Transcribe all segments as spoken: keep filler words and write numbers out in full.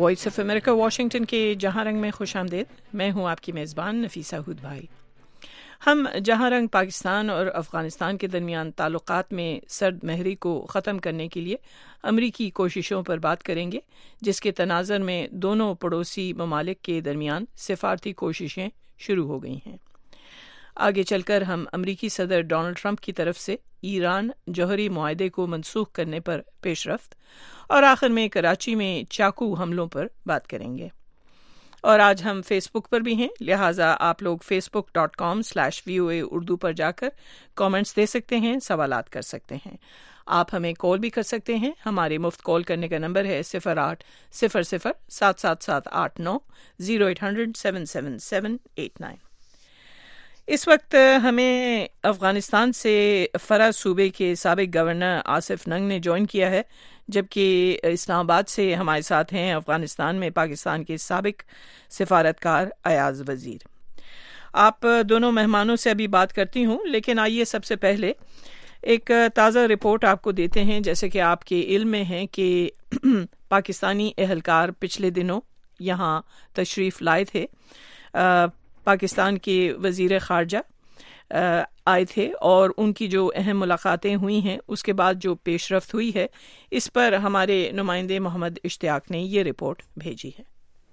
Voice of America Washington کے جہاں رنگ میں خوش آمدید. میں ہوں آپ کی میزبان نفیسہ ہود بھائی. ہم جہاں رنگ پاکستان اور افغانستان کے درمیان تعلقات میں سرد مہری کو ختم کرنے کے لیے امریکی کوششوں پر بات کریں گے، جس کے تناظر میں دونوں پڑوسی ممالک کے درمیان سفارتی کوششیں شروع ہو گئی ہیں. آگے چل کر ہم امریکی صدر ڈونلڈ ٹرمپ کی طرف سے ایران جوہری معاہدے کو منسوخ کرنے پر پیش رفت اور آخر میں کراچی میں چاقو حملوں پر بات کریں گے. اور آج ہم فیس بک پر بھی ہیں، لہٰذا آپ لوگ facebook dot com slash V O A Urdu پر جا کر کامنٹس دے سکتے ہیں، سوالات کر سکتے ہیں. آپ ہمیں کال بھی کر سکتے ہیں. ہمارے مفت کال کرنے کا نمبر ہے صفر آٹھ صفر صفر سات سات سات آٹھ نو zero eight hundred seven seven seven eight nine. اس وقت ہمیں افغانستان سے فرا صوبے کے سابق گورنر آصف ننگ نے جوائن کیا ہے، جبکہ اسلام آباد سے ہمارے ساتھ ہیں افغانستان میں پاکستان کے سابق سفارتکار ایاز وزیر. آپ دونوں مہمانوں سے ابھی بات کرتی ہوں، لیکن آئیے سب سے پہلے ایک تازہ رپورٹ آپ کو دیتے ہیں. جیسے کہ آپ کے علم میں ہے کہ پاکستانی اہلکار پچھلے دنوں یہاں تشریف لائے تھے. پاکستان کے وزیر خارجہ آئے تھے اور ان کی جو اہم ملاقاتیں ہوئی ہیں اس کے بعد جو پیش رفت ہوئی ہے اس پر ہمارے نمائندے محمد اشتیاق نے یہ رپورٹ بھیجی ہے.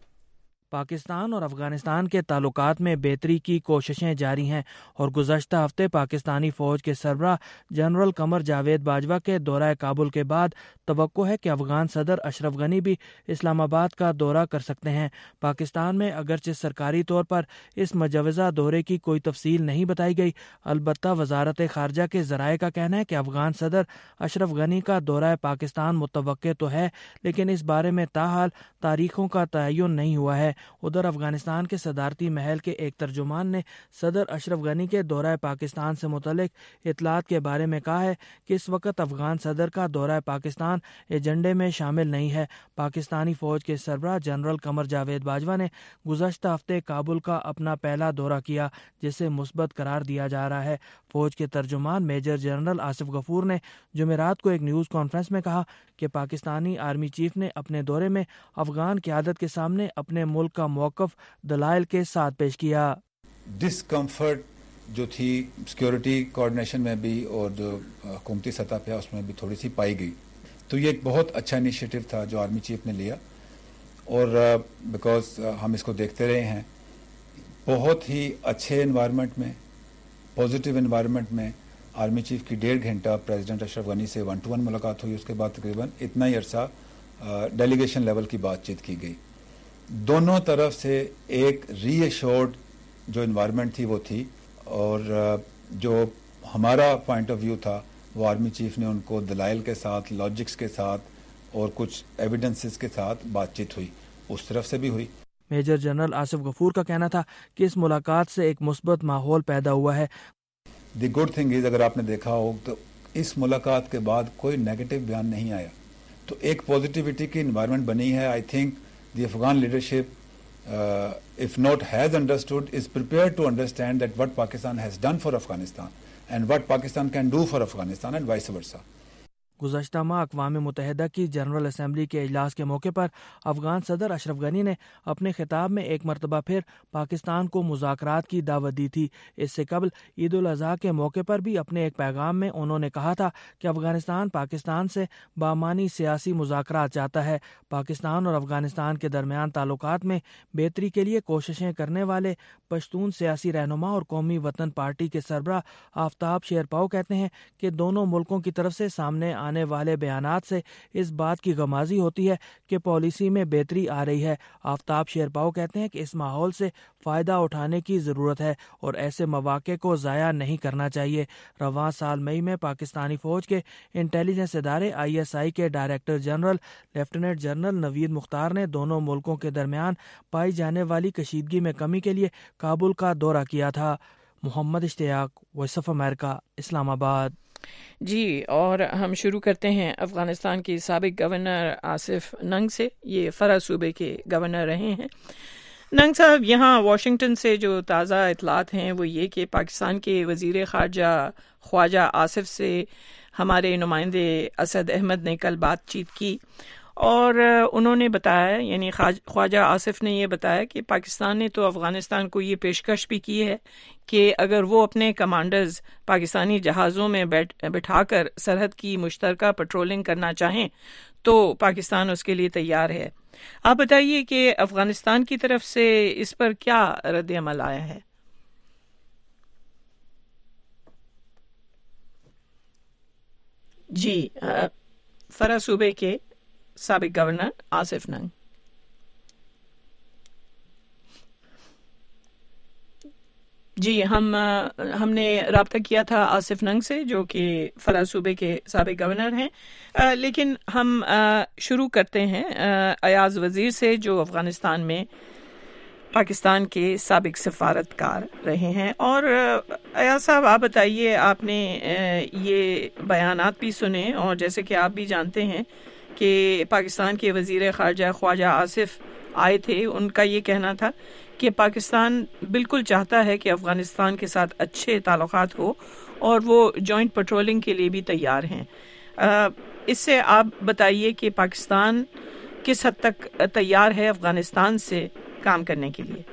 پاکستان اور افغانستان کے تعلقات میں بہتری کی کوششیں جاری ہیں اور گزشتہ ہفتے پاکستانی فوج کے سربراہ جنرل قمر جاوید باجوہ کے دورہ کابل کے بعد توقع ہے کہ افغان صدر اشرف غنی بھی اسلام آباد کا دورہ کر سکتے ہیں. پاکستان میں اگرچہ سرکاری طور پر اس مجوزہ دورے کی کوئی تفصیل نہیں بتائی گئی، البتہ وزارت خارجہ کے ذرائع کا کہنا ہے کہ افغان صدر اشرف غنی کا دورہ پاکستان متوقع تو ہے، لیکن اس بارے میں تاحال تاریخوں کا تعین نہیں ہوا ہے. ادھر افغانستان کے صدارتی محل کے ایک ترجمان نے صدر اشرف غنی کے دورہ پاکستان سے متعلق اطلاعات کے بارے میں کہا ہے کہ اس وقت افغان صدر کا دورہ پاکستان ایجنڈے میں شامل نہیں ہے. پاکستانی فوج کے سربراہ جنرل قمر جاوید باجوہ نے گزشتہ ہفتے کابل کا اپنا پہلا دورہ کیا، جسے مثبت قرار دیا جا رہا ہے. فوج کے ترجمان میجر جنرل آصف غفور نے جمعرات کو ایک نیوز کانفرنس میں کہا کہ پاکستانی آرمی چیف نے اپنے دورے میں افغان قیادت کے سامنے اپنے ملک کا موقف دلائل کے ساتھ پیش کیا. ڈسکمفرٹ جو تھی سیکیورٹی کوآرڈینیشن میں بھی اور جو حکومتی سطح پہ اس میں بھی تھوڑی سی پائی گئی، تو یہ ایک بہت اچھا انیشیٹو تھا جو آرمی چیف نے لیا. اور بیکاز ہم اس کو دیکھتے رہے ہیں، بہت ہی اچھے انوائرمنٹ میں، پازیٹیو انوائرمنٹ میں آرمی چیف کی ڈیڑھ گھنٹہ پریزیڈنٹ اشرف غنی سے ون ٹو ون ملاقات ہوئی. اس کے بعد تقریباً اتنا ہی عرصہ ڈیلیگیشن لیول کی بات چیت کی گئی. دونوں طرف سے ایک ری ایشورڈ جو انوائرمنٹ تھی وہ تھی، اور جو ہمارا پوائنٹ آف ویو تھا وہ آرمی چیف نے ان کو دلائل کے ساتھ، لاجکس کے ساتھ اور کچھ ایویڈنسز کے ساتھ بات چیت ہوئی، اس طرف سے بھی ہوئی. میجر جنرل آصف غفور کا کہنا تھا کہ اس ملاقات سے ایک مثبت ماحول پیدا ہوا ہے. دی گڈ تھنگ از، اگر آپ نے دیکھا ہو تو اس ملاقات کے بعد کوئی نیگیٹو بیان نہیں آیا، تو ایک پازیٹیوٹی کی انوائرمنٹ بنی ہے. I think the Afghan leadership, uh, if not has understood, is prepared to understand that what Pakistan has done for Afghanistan and what Pakistan can do for Afghanistan and vice versa. گزشتہ ماہ اقوام متحدہ کی general assembly کے اجلاس کے موقع پر افغان صدر اشرف غنی نے اپنے خطاب میں ایک مرتبہ پھر پاکستان کو مذاکرات کی دعوت دی تھی. اس سے قبل عید الاضحیٰ کے موقع پر بھی اپنے ایک پیغام میں انہوں نے کہا تھا کہ افغانستان پاکستان سے بامعنی سیاسی مذاکرات چاہتا ہے. پاکستان اور افغانستان کے درمیان تعلقات میں بہتری کے لیے کوششیں کرنے والے پشتون سیاسی رہنما اور قومی وطن پارٹی کے سربراہ آفتاب شیرپاؤ کہتے ہیں کہ دونوں ملکوں کی طرف سے سامنے آنے والے بیانات سے اس بات کی غمازی ہوتی ہے کہ پالیسی میں بہتری آ رہی ہے. آفتاب شیرپاؤ کہتے ہیں کہ اس ماحول سے فائدہ اٹھانے کی ضرورت ہے اور ایسے مواقع کو ضائع نہیں کرنا چاہیے. رواں سال مئی میں پاکستانی فوج کے انٹیلیجنس ادارے آئی ایس آئی کے director general lieutenant general Naveed Mukhtar نے دونوں ملکوں کے درمیان پائی جانے والی کشیدگی میں کمی کے لیے کابل کا دورہ کیا تھا. محمد اشتیاق، وائس آف امریکہ، اسلام آباد. جی، اور ہم شروع کرتے ہیں افغانستان کے سابق گورنر آصف ننگ سے. یہ فرا صوبے کے گورنر رہے ہیں. ننگ صاحب، یہاں واشنگٹن سے جو تازہ اطلاعات ہیں وہ یہ کہ پاکستان کے وزیر خارجہ خواجہ آصف سے ہمارے نمائندے اسد احمد نے کل بات چیت کی اور انہوں نے بتایا یعنی خواجہ آصف نے یہ بتایا کہ پاکستان نے تو افغانستان کو یہ پیشکش بھی کی ہے کہ اگر وہ اپنے کمانڈرز پاکستانی جہازوں میں بٹھا کر سرحد کی مشترکہ پٹرولنگ کرنا چاہیں تو پاکستان اس کے لیے تیار ہے. آپ بتائیے کہ افغانستان کی طرف سے اس پر کیا رد عمل آیا ہے؟ جی فرا صوبے کے سابق گورنر آصف ننگ. جی ہم ہم نے رابطہ کیا تھا آصف ننگ سے جو کہ فرا صوبے کے سابق گورنر ہیں, لیکن ہم شروع کرتے ہیں ایاز وزیر سے جو افغانستان میں پاکستان کے سابق سفارتکار رہے ہیں. اور ایاز صاحب آپ بتائیے, آپ نے یہ بیانات بھی سنے اور جیسے کہ آپ بھی جانتے ہیں کہ پاکستان کے وزیر خارجہ خواجہ آصف آئے تھے, ان کا یہ کہنا تھا کہ پاکستان بالکل چاہتا ہے کہ افغانستان کے ساتھ اچھے تعلقات ہو اور وہ جوائنٹ پیٹرولنگ کے لیے بھی تیار ہیں. اس سے آپ بتائیے کہ پاکستان کس حد تک تیار ہے افغانستان سے کام کرنے کے لیے؟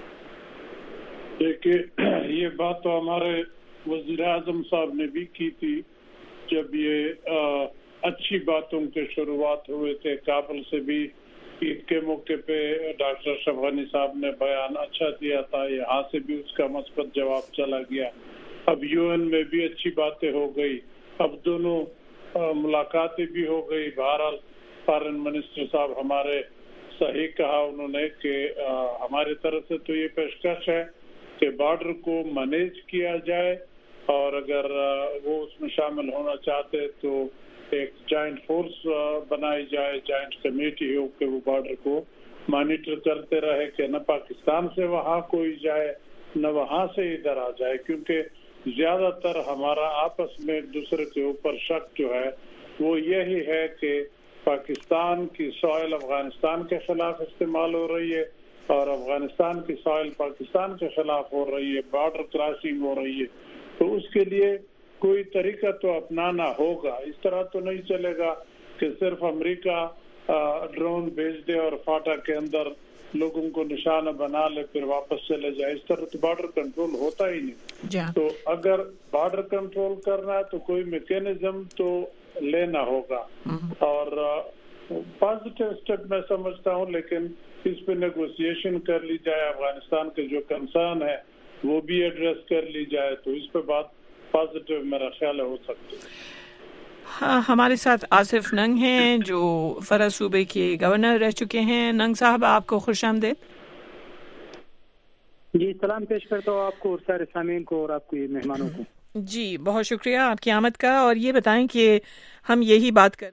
دیکھیے یہ بات تو ہمارے وزیر اعظم صاحب نے بھی کی تھی جب یہ اچھی باتوں کے شروعات ہوئے تھے. کابل سے بھی عید کے موقع پہ ڈاکٹر اشرف غنی صاحب نے بیان اچھا دیا تھا, یہاں سے بھی اس کا مثبت جواب چلا گیا. اب یو این میں بھی اچھی باتیں ہو گئی, اب دونوں ملاقاتیں بھی ہو گئی. بہرحال فارن منسٹر صاحب ہمارے صحیح کہا انہوں نے کہ ہماری طرف سے تو یہ پیشکش ہے کہ بارڈر کو مینیج کیا جائے اور اگر وہ اس میں شامل ہونا چاہتے تو ایک جوائنٹ فورس بنائی جائے, جوائنٹ کمیٹی ہو کہ وہ بارڈر کو مانیٹر کرتے رہے کہ نہ پاکستان سے وہاں کوئی جائے نہ وہاں سے ادھر آ جائے, کیونکہ زیادہ تر ہمارا آپس میں ایک دوسرے کے اوپر شک جو ہے وہ یہی ہے کہ پاکستان کی سوائل افغانستان کے خلاف استعمال ہو رہی ہے اور افغانستان کی سوائل پاکستان کے خلاف ہو رہی ہے, بارڈر کراسنگ ہو رہی ہے. تو اس کے لیے کوئی طریقہ تو اپنانا ہوگا. اس طرح تو نہیں چلے گا کہ صرف امریکہ ڈرون بھیج دے اور فاٹا کے اندر لوگوں کو نشانہ بنا لے پھر واپس چلے جائے. اس طرح تو بارڈر کنٹرول ہوتا ہی نہیں. تو اگر بارڈر کنٹرول کرنا ہے تو کوئی میکینزم تو لینا ہوگا اور پازیٹیو اسٹیپ میں سمجھتا ہوں, لیکن اس پہ نیگوسیشن کر لی جائے, افغانستان کے جو کنسرن ہے وہ بھی ایڈریس کر لی جائے تو اس پہ بات پازیٹیو میرا خیال ہو سکتی ہے. ہاں ہمارے ساتھ آصف ننگ ہیں جو فرا صوبے کے گورنر رہ چکے ہیں. ننگ صاحب آپ کو خوش آمدید. جی سلام پیش کرتا ہوں آپ کو اور سارے سامعین کو اور آپ کو مہمانوں کو. جی بہت شکریہ آپ کی آمد کا. اور یہ بتائیں کہ ہم یہی بات کریں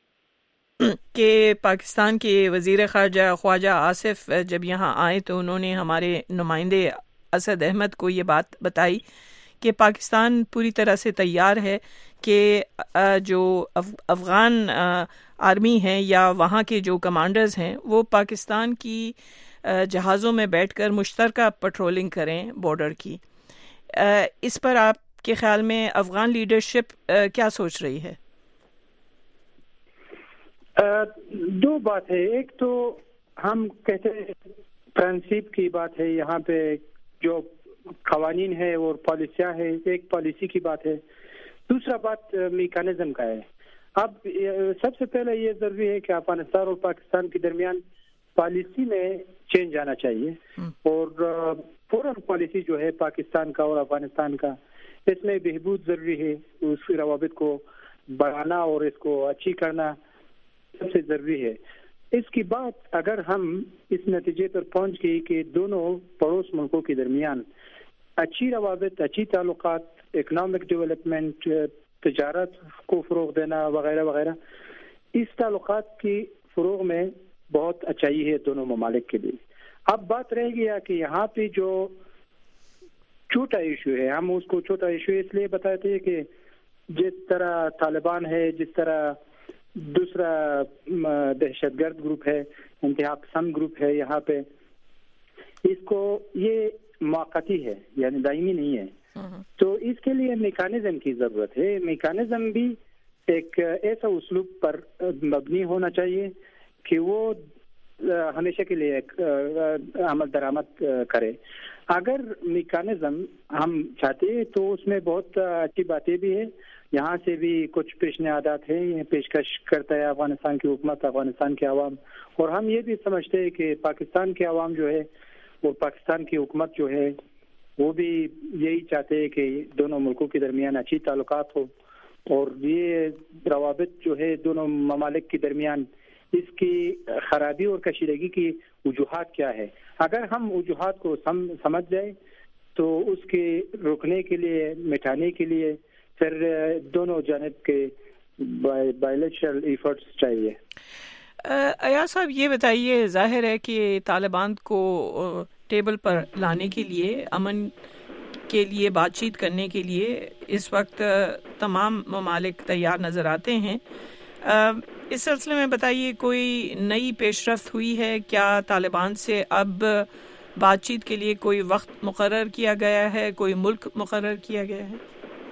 کہ پاکستان کے وزیر خارجہ خواجہ آصف جب یہاں آئے تو انہوں نے ہمارے نمائندے اسد احمد کو یہ بات بتائی کہ پاکستان پوری طرح سے تیار ہے کہ جو افغان آرمی ہیں یا وہاں کے جو کمانڈرز ہیں وہ پاکستان کی جہازوں میں بیٹھ کر مشترکہ پٹرولنگ کریں بارڈر کی. اس پر آپ کے خیال میں افغان لیڈرشپ کیا سوچ رہی ہے؟ دو بات ہے. ایک تو ہم کہتے ہیں پرنسپ کی بات ہے, یہاں پہ جو قوانین ہے اور پالیسیاں ہے, ایک پالیسی کی بات ہے. دوسرا بات میکانزم کا ہے. اب سب سے پہلے یہ ضروری ہے کہ افغانستان اور پاکستان کے درمیان پالیسی میں چینج آنا چاہیے اور فورن پالیسی جو ہے پاکستان کا اور افغانستان کا اس میں بہبود ضروری ہے. اس کے روابط کو بڑھانا اور اس کو اچھی کرنا سب سے ضروری ہے. اس کی بات اگر ہم اس نتیجے پر پہنچ گئی کہ دونوں پڑوس ملکوں کے درمیان اچھی روابط, اچھی تعلقات, اکنامک ڈیولپمنٹ, تجارت کو فروغ دینا وغیرہ وغیرہ, اس تعلقات کی فروغ میں بہت اچھائی ہے دونوں ممالک کے لیے. اب بات رہ گیا کہ یہاں پہ جو چھوٹا ایشو ہے, ہم اس کو چھوٹا ایشو اس لیے بتاتے ہیں کہ جس طرح طالبان ہے, جس طرح دوسرا دہشت گرد گروپ ہے, انتہا پسند گروپ ہے یہاں پہ, اس کو یہ موقتی ہے یعنی دائمی نہیں ہے. تو اس کے لیے میکانزم کی ضرورت ہے. میکانزم بھی ایک ایسا اسلوب پر مبنی ہونا چاہیے کہ وہ ہمیشہ کے لیے عمل درآمد کرے. اگر میکانزم ہم چاہتے ہیں تو اس میں بہت اچھی باتیں بھی ہیں. یہاں سے بھی کچھ پیشنہادات ہیں, یہ پیشکش کرتا ہے افغانستان کی حکومت, افغانستان کے عوام. اور ہم یہ بھی سمجھتے ہیں کہ پاکستان کے عوام جو ہے اور پاکستان کی حکومت جو ہے وہ بھی یہی چاہتے ہیں کہ دونوں ملکوں کے درمیان اچھی تعلقات ہو. اور یہ روابط جو ہے دونوں ممالک کے درمیان, اس کی خرابی اور کشیدگی کی وجوہات کیا ہے, اگر ہم وجوہات کو سمجھ جائیں تو اس کے روکنے کے لیے, مٹانے کے لیے پھر دونوں جانب کے بائیلیٹرل ایفرٹس چاہیے. ایاز صاحب یہ بتائیے, ظاہر ہے کہ طالبان کو ٹیبل پر لانے کے لیے, امن کے لیے بات چیت کرنے کے لیے اس وقت تمام ممالک تیار نظر آتے ہیں. اس سلسلے میں بتائیے کوئی نئی پیش رفت ہوئی ہے کیا؟ طالبان سے اب بات چیت کے لیے کوئی وقت مقرر کیا گیا ہے, کوئی ملک مقرر کیا گیا ہے؟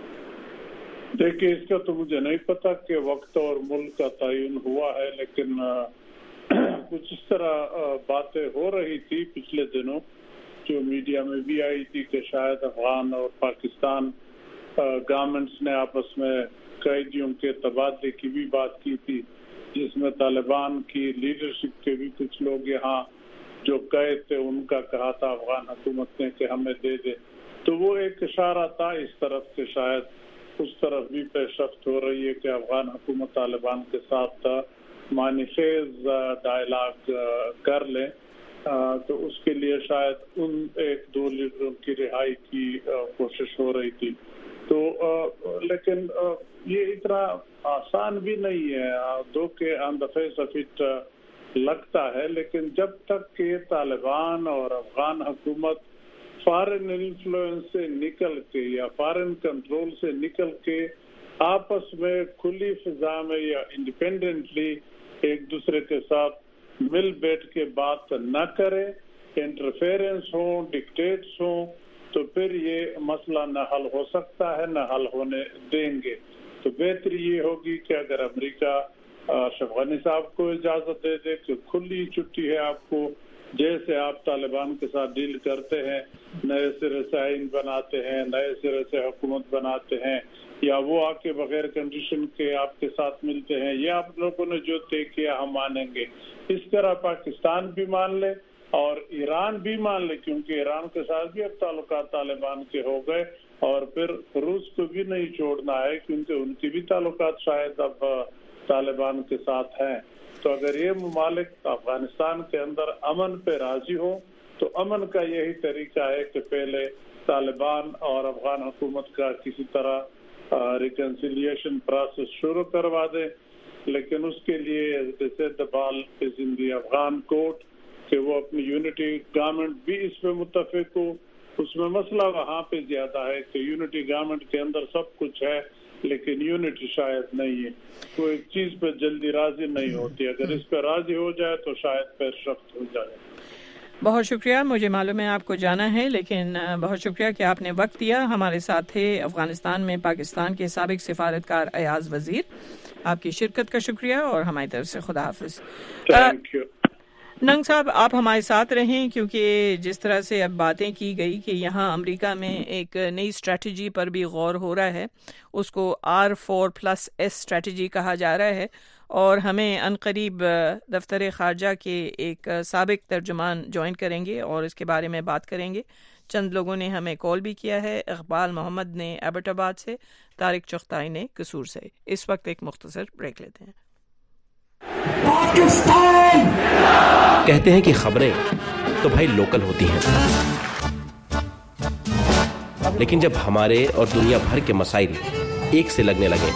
دیکھیے اس کا تو مجھے نہیں پتا کہ وقت اور ملک کا تعین ہوا ہے, لیکن کچھ اس طرح باتیں ہو رہی تھی پچھلے دنوں جو میڈیا میں بھی آئی تھی کہ شاید افغان اور پاکستان گورنمنٹس نے آپس میں قیدیوں کے تبادلے کی بھی بات کی تھی, جس میں طالبان کی لیڈرشپ کے بھی کچھ لوگ یہاں جو قید تھے ان کا کہا تھا افغان حکومت نے کہ ہمیں دے دے. تو وہ ایک اشارہ تھا اس طرف کہ شاید اس طرف بھی پیش رفت ہو رہی ہے کہ افغان حکومت طالبان کے ساتھ معنی خیز ڈائلاگ کر لیں. تو اس کے لیے شاید ان ایک دو لیڈروں کی رہائی کی کوشش ہو رہی تھی. تو لیکن یہ اتنا آسان بھی نہیں ہے, دو کے on the face of it لگتا ہے, لیکن جب تک کہ طالبان اور افغان حکومت فارن انفلوئنس سے نکل کے یا فارن کنٹرول سے نکل کے آپس میں کھلی فضا میں یا انڈیپینڈنٹلی ایک دوسرے کے ساتھ مل بیٹھ کے بات نہ کرے, انٹرفیئرنس ہوں, ڈکٹیٹس ہوں, تو پھر یہ مسئلہ نہ حل ہو سکتا ہے, نہ حل ہونے دیں گے. تو بہتری یہ ہوگی کہ اگر امریکہ اشرف غنی صاحب کو اجازت دے دے کہ کھلی چھٹی ہے آپ کو, جیسے آپ طالبان کے ساتھ ڈیل کرتے ہیں, نئے سرے سے آئین بناتے ہیں, نئے سرے سے حکومت بناتے ہیں, یا وہ آ کے بغیر کنڈیشن کے آپ کے ساتھ ملتے ہیں, یہ آپ لوگوں نے جو طے کیا ہم مانیں گے. اس طرح پاکستان بھی مان لے اور ایران بھی مان لے, کیونکہ ایران کے ساتھ بھی اب تعلقات طالبان کے ہو گئے, اور پھر روس کو بھی نہیں چھوڑنا ہے کیونکہ ان کی بھی تعلقات شاید اب طالبان کے ساتھ ہیں. تو اگر یہ ممالک افغانستان کے اندر امن پہ راضی ہو تو امن کا یہی طریقہ ہے کہ پہلے طالبان اور افغان حکومت کا کسی طرح ریکنسیلیشن پروسیس شروع کروا دیں, لیکن اس کے لیے جیسے دبال از ان دی افغان کورٹ کہ وہ اپنی یونٹی گورنمنٹ بھی اس پہ متفق ہو. اس میں مسئلہ وہاں پہ زیادہ ہے کہ یونٹی گورنمنٹ کے اندر سب کچھ ہے لیکن یونٹی شاید نہیں ہے, کوئی ایک چیز پہ جلدی راضی نہیں ہوتی. اگر اس پہ راضی ہو جائے تو شاید پیش رفت ہو جائے. بہت شکریہ, مجھے معلوم ہے آپ کو جانا ہے, لیکن بہت شکریہ کہ آپ نے وقت دیا. ہمارے ساتھ تھے افغانستان میں پاکستان کے سابق سفارتکار ایاز وزیر. آپ کی شرکت کا شکریہ اور ہماری طرف سے خدا حافظ. Thank you. ننگ صاحب آپ ہمارے ساتھ رہیں, کیونکہ جس طرح سے اب باتیں کی گئی کہ یہاں امریکہ میں ایک نئی اسٹریٹجی پر بھی غور ہو رہا ہے, اس کو R four plus S strategy کہا جا رہا ہے, اور ہمیں عنقریب دفتر خارجہ کے ایک سابق ترجمان جوائن کریں گے اور اس کے بارے میں بات کریں گے. چند لوگوں نے ہمیں کال بھی کیا ہے, اقبال محمد نے ایبٹ آباد سے, طارق چغتائی نے قصور سے. اس وقت ایک مختصر بریک لیتے ہیں. پاکستان کہتے ہیں کہ خبریں تو بھائی لوکل ہوتی ہیں, لیکن جب ہمارے اور دنیا بھر کے مسائل ایک سے لگنے لگے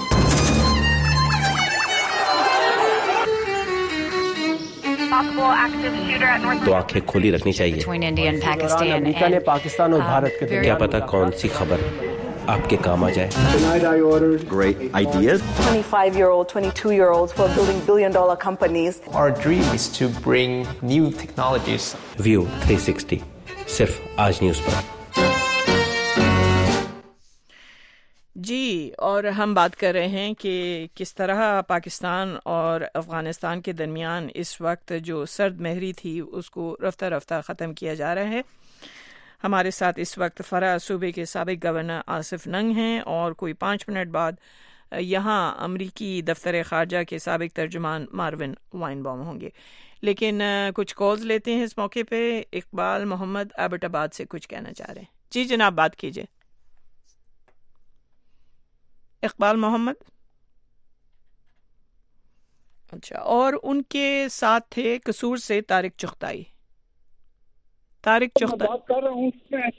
تو آنکھیں کھلی رکھنی چاہیے. امریکہ نے پاکستان اور بھارت کے کیا پتا کون سی خبر آپ کے کام آ جائے. Great ideas. twenty-five-year-old, twenty-two-year-olds who are building billion-dollar companies. Our dream is to bring new technologies. View three sixty صرف آج نیوز پر. جی، اور ہم بات کر رہے ہیں کہ کس طرح پاکستان اور افغانستان کے درمیان اس وقت جو سرد مہری تھی اس کو رفتہ رفتہ ختم کیا جا رہا ہے. ہمارے ساتھ اس وقت فرا صوبے کے سابق گورنر آصف ننگ ہیں اور کوئی پانچ منٹ بعد یہاں امریکی دفتر خارجہ کے سابق ترجمان مارون وائن بام ہوں گے. لیکن کچھ کالز لیتے ہیں اس موقع پہ. اقبال محمد ایبٹ آباد سے کچھ کہنا چاہ رہے ہیں. جی جناب، بات کیجیے. اقبال محمد. اچھا، اور ان کے ساتھ تھے قصور سے طارق چغتائی. طارق چغتائی بات کر رہا ہوں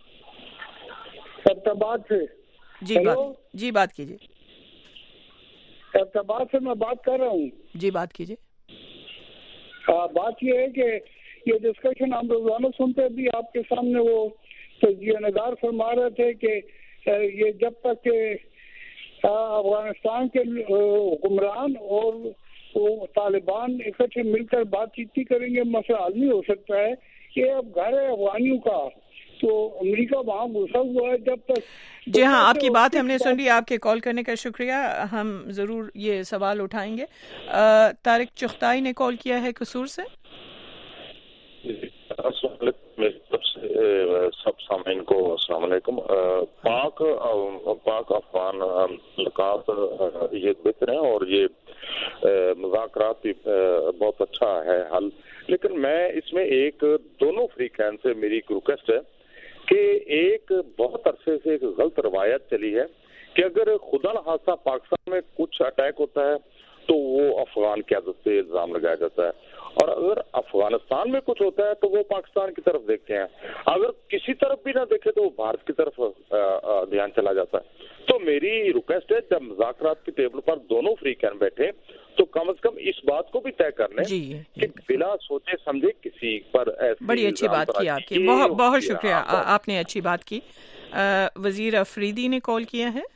ارتباط سے. جی بات جی بات کیجیے. ارتباط سے میں بات کر رہا ہوں. جی بات کیجیے. بات یہ ہے کہ یہ ڈسکشن ہم روزانہ سنتے بھی آپ کے سامنے وہ تجزیہ نگار فرما رہے تھے کہ یہ جب تک کہ افغانستان کے حکمران اور طالبان اکٹھے مل کر بات چیت نہیں کریں گے مسئلہ حل نہیں ہو سکتا ہے. کہ اب گھر ہے افغانیوں کا تو امریکہ وہاں گھسا ہوا ہے. جب تک جی ہاں، آپ کی بات ہم نے سن لی. آپ کے کال کرنے کا شکریہ. ہم ضرور یہ سوال اٹھائیں گے. طارق چغتائی نے کال کیا ہے قصور سے. السلام علیکم. سب سے سب سامعین کو السلام علیکم. پاک پاک افغان تعلقات یہ بہتر ہیں اور یہ مذاکرات بھی بہت اچھا ہے حل. لیکن میں اس میں ایک دونوں فریقین سے میری ایک ریکویسٹ ہے کہ ایک بہت عرصے سے ایک غلط روایت چلی ہے کہ اگر خدا نخواستہ پاکستان میں کچھ اٹیک ہوتا ہے تو وہ افغان قیادت پہ الزام لگایا جاتا ہے، اور اگر افغانستان میں کچھ ہوتا ہے تو وہ پاکستان کی طرف دیکھتے ہیں. اگر کسی طرف بھی نہ دیکھے تو وہ بھارت کی طرف دھیان چلا جاتا ہے. تو میری ریکویسٹ ہے جب مذاکرات کی ٹیبل پر دونوں فریقین بیٹھے تو کم از کم اس بات کو بھی طے کر لیں کہ بلا سوچے سمجھے کسی پر ایسی. بڑی اچھی بات کی آپ کی. بہت بہت شکریہ، آپ نے اچھی بات کی. وزیر افریدی نے کال کیا ہے.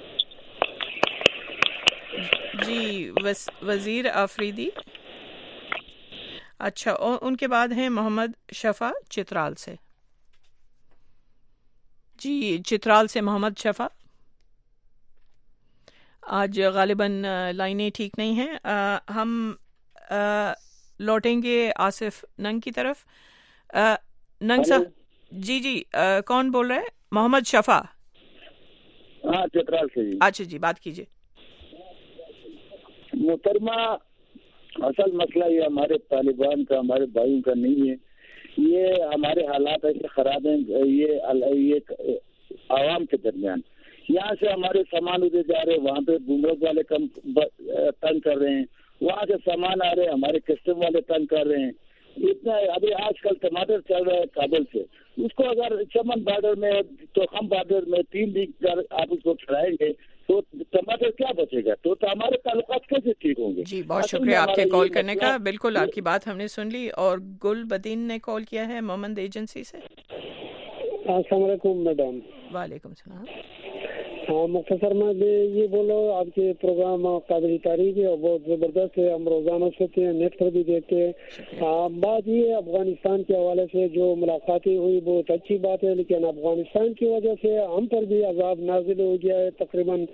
جی وزیر افریدی. اچھا، اور ان کے بعد ہیں محمد شفا چترال سے. جی چترال سے محمد شفا. آج غالباً لائنیں ٹھیک نہیں ہیں. ہم لوٹیں گے آصف ننگ کی طرف. ننگ صاحب. جی جی کون بول رہے ہیں؟ محمد شفا. ہاں چترال سے. اچھا جی بات کیجیے. محترمہ، اصل مسئلہ یہ ہمارے طالبان کا ہمارے بھائیوں کا نہیں ہے. یہ ہمارے حالات ایسے خراب ہیں، یہ عوام کے درمیان یہاں سے ہمارے سامان ادھر جا رہے ہیں، وہاں پہ گمرک والے کم تنگ کر رہے ہیں، وہاں سے سامان آ رہے ہیں ہمارے کسٹم والے تنگ کر رہے ہیں. اتنا ابھی آج کل ٹماٹر چل رہا ہے کابل سے، اس کو اگر چمن بارڈر میں تو ہم بارڈر میں تین دن آپ اس کو چڑھائیں گے تو ٹماٹر کیا بچے گا؟ تو ہمارے تعلقات کیسے ٹھیک ہوں گے؟ جی بہت شکریہ آپ کے کال کرنے کا. بالکل آپ کی بات ہم نے سن لی. اور گل بدین نے کال کیا ہے مومند ایجنسی سے. السلام علیکم میڈم. وعلیکم السلام. ہاں مختصر میں یہ بولو، آپ کے پروگرام قابل تعریف ہے اور بہت زبردست ہے. ہم روزانہ سنتے ہیں، نیٹ پر بھی دیکھتے ہیں. بات یہ ہے افغانستان کے حوالے سے جو ملاقاتیں ہوئی بہت اچھی بات ہے، لیکن افغانستان کی وجہ سے ہم پر بھی عذاب نازل ہو گیا ہے. تقریباً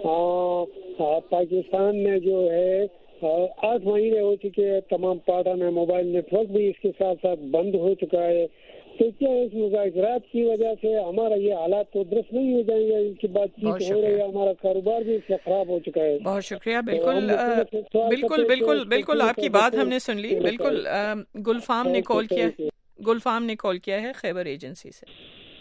پاکستان میں جو ہے آٹھ مہینے ہو چکے ہیں. تمام پارٹا میں موبائل نیٹ ورک بھی اس کے ساتھ ساتھ بند ہو چکا ہے. تو کیا اس مذاکرات کی وجہ سے ہمارا یہ حالات تو درست نہیں ہو جائیں گے؟ ان کی بات چیت ہو رہی ہے، ہمارا کاروبار بھی اس سے خراب ہو چکا ہے. بہت شکریہ. بالکل بالکل بالکل بالکل آپ کی بات ہم نے سن لی. بالکل. گلفام نے کال کیا گلفام نے کال کیا ہے خیبر ایجنسی سے.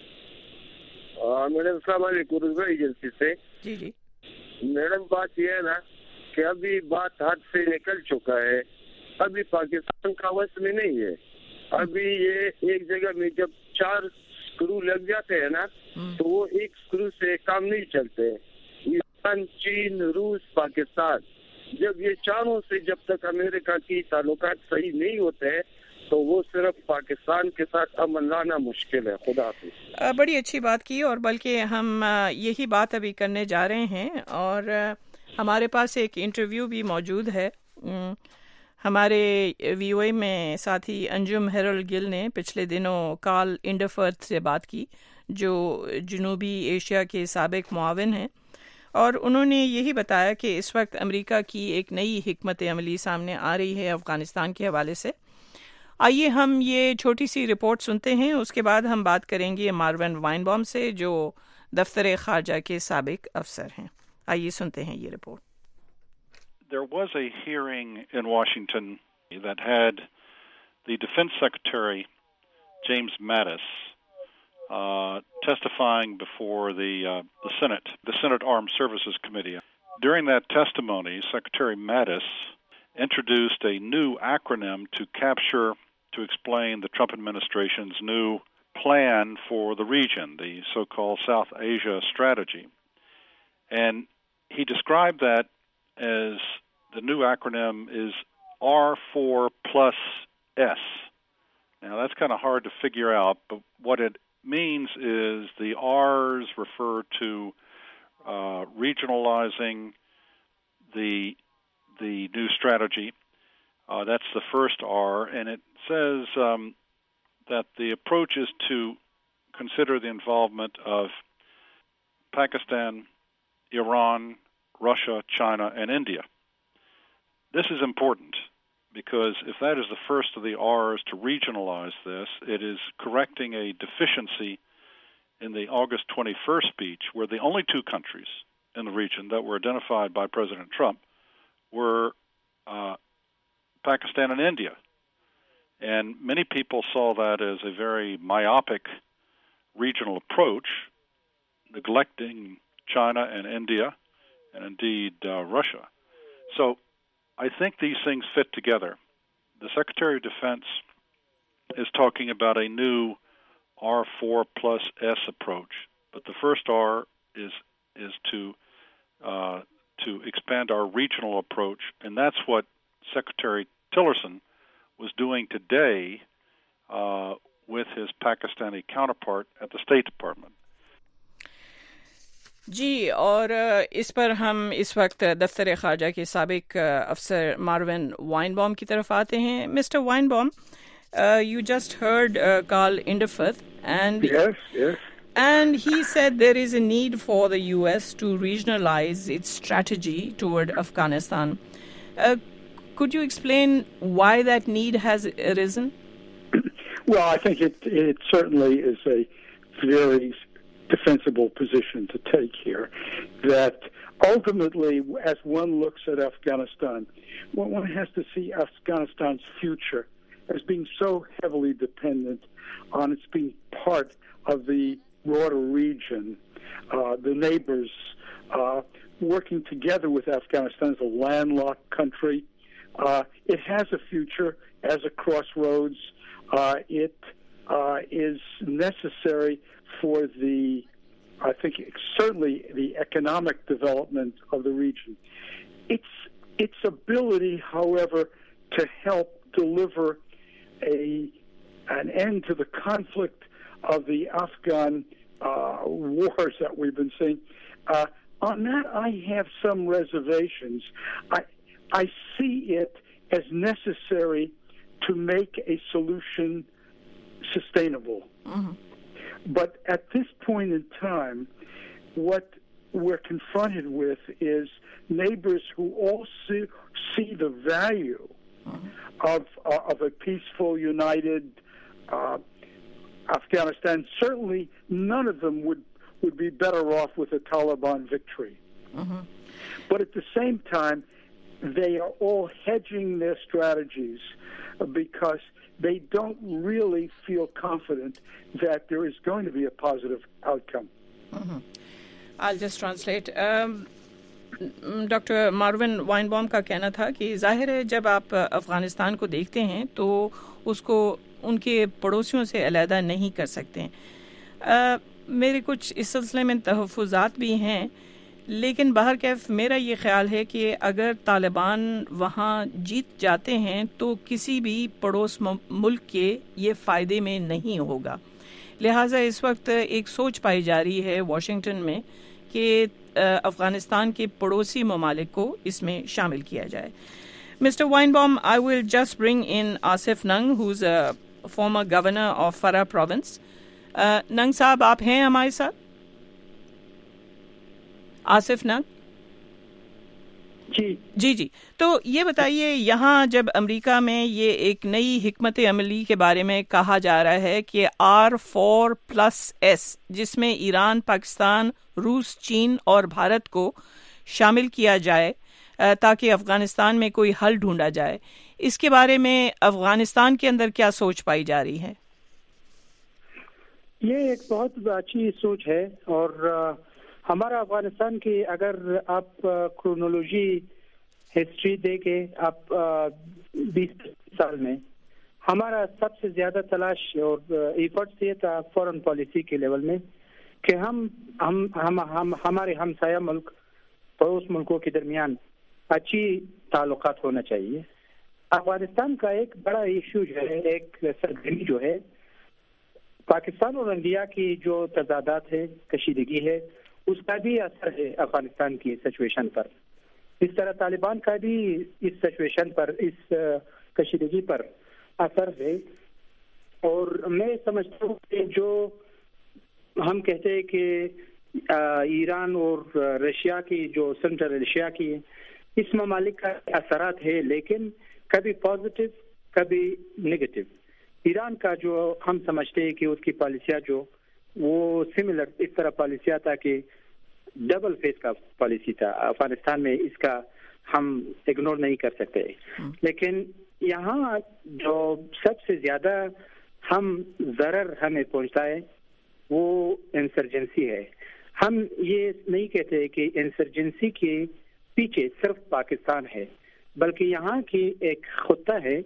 میڈم السلام علیکم. رضوی ایجنسی سے. جی جی میڈم بات یہ ہے نا کہ ابھی بات حد سے نکل چکا ہے. ابھی پاکستان کا وس میں نہیں ہے. ابھی یہ ایک جگہ میں جب چار اسکرو لگ جاتے ہیں نا تو وہ ایک اسکرو سے کام نہیں چلتے. ایران، چین، روس، پاکستان، جب یہ چاروں سے جب تک امریکہ کی تعلقات صحیح نہیں ہوتے تو وہ صرف پاکستان کے ساتھ امن لانا مشکل ہے. خدا حافظ. بڑی اچھی بات کی. اور بلکہ ہم یہی بات ابھی کرنے جا رہے ہیں اور ہمارے پاس ایک انٹرویو بھی موجود ہے. ہمارے وی او اے میں ساتھی انجم ہیرل گل نے پچھلے دنوں کارل انڈرفرتھ سے بات کی جو جنوبی ایشیا کے سابق معاون ہیں، और उन्होंने यही बताया कि इस वक्त अमेरिका की एक नई हिकमत अमली सामने आ रही है अफगानिस्तान के हवाले से। आइए हम ये छोटी सी रिपोर्ट सुनते हैं, उसके बाद हम बात करेंगे मार्विन वाइनबॉम से जो दफ्तर खारजा के साबिक अफसर हैं। आइए सुनते हैं ये रिपोर्ट। There was a hearing in Washington that had the Defense Secretary James Mattis uh, testifying before the uh, the Senate, the Senate Armed Services Committee. During that testimony, Secretary Mattis introduced a new acronym to capture, to explain the Trump administration's new plan for the region, the so-called South Asia strategy. And he described that as the new acronym is R four plus S. Now, that's kind of hard to figure out, but what it means is the R's refer to uh, regionalizing the the new strategy. Uh, that's the first R, and it says um, that the approach is to consider the involvement of Pakistan, Iran, Russia, China, and India. This is important because if that is the first of the R's to regionalize this, it is correcting a deficiency in the August twenty-first speech where the only two countries in the region that were identified by President Trump were uh, Pakistan and India. And many people saw that as a very myopic regional approach, neglecting China and India, and indeed uh, Russia. So I think these things fit together. The Secretary of Defense is talking about a new R four plus S approach, but the first R is is to uh, to expand our regional approach, and that's what Secretary Tillerson was doing today uh, with his Pakistani counterpart at the State Department. जी, और इस पर हम इस वक्त दफ्तर खारजा के साबिक अफसर मार्विन वाइनबॉम की तरफ आते हैं। Mister Weinbaum, you just heard uh, Carl Inderfurth, and yes, yes. And he said there is a need for the U S to regionalize its strategy toward Afghanistan. Uh, could you explain why that need has arisen? Well, I think it it certainly is a very defensible position to take here. That ultimately, as one looks at Afghanistan, one has to see Afghanistan's future as being so heavily dependent on its being part of the broader region, uh, the neighbors uh, working together with Afghanistan as a landlocked country. Uh, it has a future as a crossroads. Uh, it uh, is necessary for the, I think, certainly the economic development of the region. Its its ability, however, to help deliver a an end to the conflict of the Afghan uh, wars that we've been seeing. Uh, on that, I have some reservations. I I see it as necessary to make a solution sustainable. Mm-hmm. But at this point in time, what we're confronted with is neighbors who all see, see the value mm-hmm. of uh, of a peaceful, united uh, Afghanistan. Certainly, none of them would, would be better off with a Taliban victory. Mm-hmm. But at the same time, they are all hedging their strategies because they don't really feel confident that there is going to be a positive outcome. Mm-hmm. I'll just translate. Um, doctor Marvin Weinbaum का कहना था कि जाहिर है जब आप अफगानिस्तान को देखते हैं तो उसको उनके पड़ोसियों से अलहदा नहीं कर सकते हैं। मेरे कुछ इस सिलसिले में तहफ़्फ़ुज़ात भी हैं, लेकिन बाहर कैफ मेरा ये ख्याल है कि अगर तालिबान वहाँ जीत जाते हैं तो किसी भी पड़ोस मुल्क के ये फ़ायदे में नहीं होगा। लिहाजा इस वक्त एक सोच पाई जा रही है वाशिंगटन में कि अफगानिस्तान के पड़ोसी ममालिक को इसमें शामिल किया जाए। Mister Weinbaum, I will just bring in Asif Naang, who is a former governor of Farah province. Naang साहब, आप हैं हमारे साथ? آصف ننگ جی جی جی تو یہ بتائیے، یہاں جب امریکہ میں یہ ایک نئی حکمت عملی کے بارے میں کہا جا رہا ہے کہ آر فور پلس ایس، جس میں ایران، پاکستان، روس، چین اور بھارت کو شامل کیا جائے تاکہ افغانستان میں کوئی حل ڈھونڈا جائے، اس کے بارے میں افغانستان کے اندر کیا سوچ پائی جا رہی ہے؟ یہ ایک بہت اچھی سوچ ہے، اور ہمارا افغانستان کی اگر آپ کرونولوجی ہسٹری دیکھیں، آپ بیس سال میں ہمارا سب سے زیادہ تلاش اور ایفرٹس یہ تھا فورن پالیسی کے لیول میں کہ ہم ہم ہم ہم ہمارے ہمسایہ ملک، پڑوس ملکوں کے درمیان اچھی تعلقات ہونا چاہیے۔ افغانستان کا ایک بڑا ایشو جو ہے، ایک سرگرمی جو ہے، پاکستان اور انڈیا کی جو تضادات ہے، کشیدگی ہے، اس کا بھی اثر ہے افغانستان کی سچویشن پر۔ اس طرح طالبان کا بھی اس سچویشن پر، اس کشیدگی پر اثر ہے۔ اور میں سمجھتا ہوں کہ جو ہم کہتے ہیں کہ ایران اور رشیا کی جو سینٹرل ایشیا کی اس ممالک کا اثرات ہے، لیکن کبھی پازیٹیو کبھی نیگیٹو۔ ایران کا جو ہم سمجھتے ہیں کہ اس کی پالیسیاں جو وہ سملر اس طرح پالیسیاں تھا کہ ڈبل فیس کا پالیسی تھا افغانستان میں، اس کا ہم اگنور نہیں کر سکتے۔ لیکن یہاں جو سب سے زیادہ ہم ضرر ہمیں پہنچتا ہے وہ انسرجنسی ہے۔ ہم یہ نہیں کہتے کہ انسرجنسی کے پیچھے صرف پاکستان ہے، بلکہ یہاں کی ایک خطہ ہے،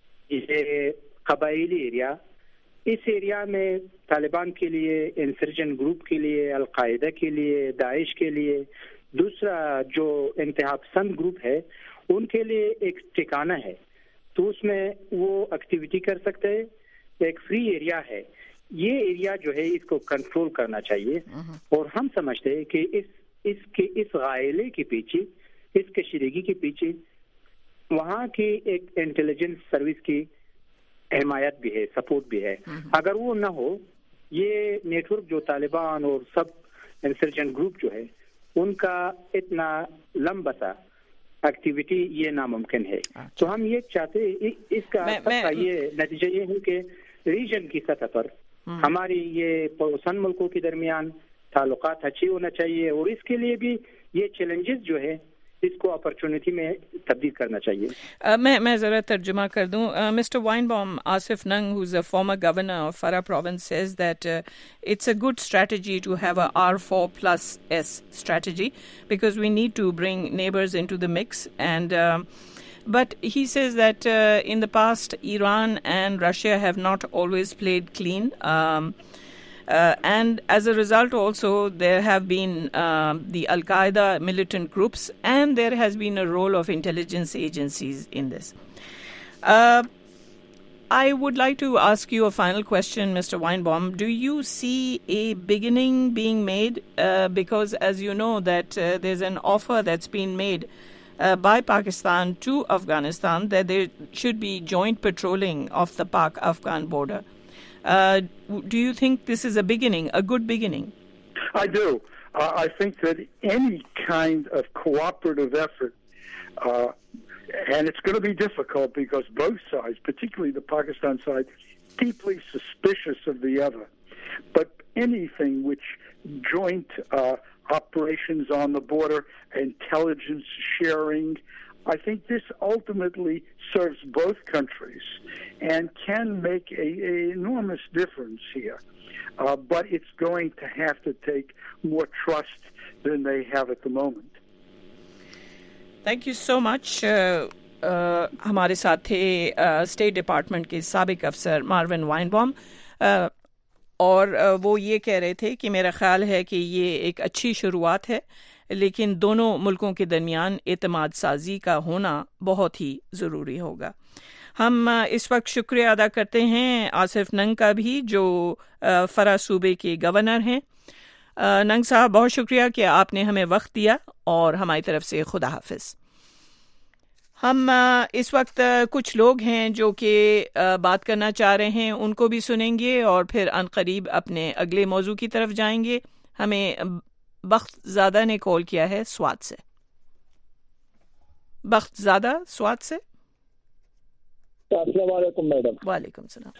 یہ قبائلی ایریا۔ اس ایریا میں طالبان کے لیے، انسرجن گروپ کے لیے، القاعدہ کے لیے، داعش کے لیے، دوسرا جو انتہا پسند گروپ ہے ان کے لیے ایک ٹھکانہ ہے، تو اس میں وہ ایکٹیویٹی کر سکتے ہیں۔ ایک فری ایریا ہے، یہ ایریا جو ہے اس کو کنٹرول کرنا چاہیے۔ اور ہم سمجھتے ہیں کہ اس اس کے اس غائلے کے پیچھے، اس کشیدگی کے پیچھے وہاں کی ایک انٹیلیجنس سروس کی حمایت بھی ہے، سپورٹ بھی ہے۔ اگر وہ نہ ہو، یہ نیٹ ورک جو طالبان اور سب انسرجن گروپ جو ہے ان کا اتنا لمبا سا ایکٹیویٹی یہ ناممکن ہے۔ تو ہم یہ چاہتے ہیں، اس کا یہ نتیجہ یہ ہے کہ ریجن کی سطح پر ہماری یہ پڑوسن ملکوں کے درمیان تعلقات اچھی ہونا چاہیے، اور اس کے لیے بھی یہ چیلنجز جو ہے اس کو اپرچونٹی میں تبدیل کرنا چاہیے۔ uh, میں میں ذرا ترجمہ کر دوں۔ مسٹر وائنبام، آصف ننگ who's a former governor of Farah province says that uh, it's a good strategy to have a R four plus S strategy because we need to bring neighbors into the mix, and um, but he says that uh, in the past Iran and Russia have not always played clean, um, Uh, and as a result also there have been uh, the Al-Qaeda militant groups, and there has been a role of intelligence agencies in this. Uh, I would like to ask you a final question, Mister Weinbaum. Do you see a beginning being made? Uh, because as you know that uh, there's an offer that's been made uh, by Pakistan to Afghanistan that there should be joint patrolling of the Pak-Afghan border. Uh, do you think this is a beginning, a good beginning? I do. Uh, I think that any kind of cooperative effort, uh, and it's going to be difficult because both sides, particularly the Pakistan side, deeply suspicious of the other. But anything which joint uh, operations on the border, intelligence sharing, I think this ultimately serves both countries and can make a, a enormous difference here. Uh, but it's going to have to take more trust than they have at the moment. Thank you so much. Uh, uh, ہمارے ساتھ تھے state department کے سابق افسر ماروین وائنبام، uh, اور uh, وہ یہ کہہ رہے تھے کہ میرا خیال ہے کہ یہ ایک اچھی شروعات ہے، لیکن دونوں ملکوں کے درمیان اعتماد سازی کا ہونا بہت ہی ضروری ہوگا۔ ہم اس وقت شکریہ ادا کرتے ہیں آصف ننگ کا بھی، جو فرا صوبے کے گورنر ہیں۔ ننگ صاحب، بہت شکریہ کہ آپ نے ہمیں وقت دیا، اور ہماری طرف سے خدا حافظ۔ ہم اس وقت کچھ لوگ ہیں جو کہ بات کرنا چاہ رہے ہیں، ان کو بھی سنیں گے، اور پھر عنقریب اپنے اگلے موضوع کی طرف جائیں گے۔ ہمیں بخت زادہ نے کال کیا ہے سوات سے. بخت زادہ سوات سے. السلام علیکم میڈم. وعلیکم السلام.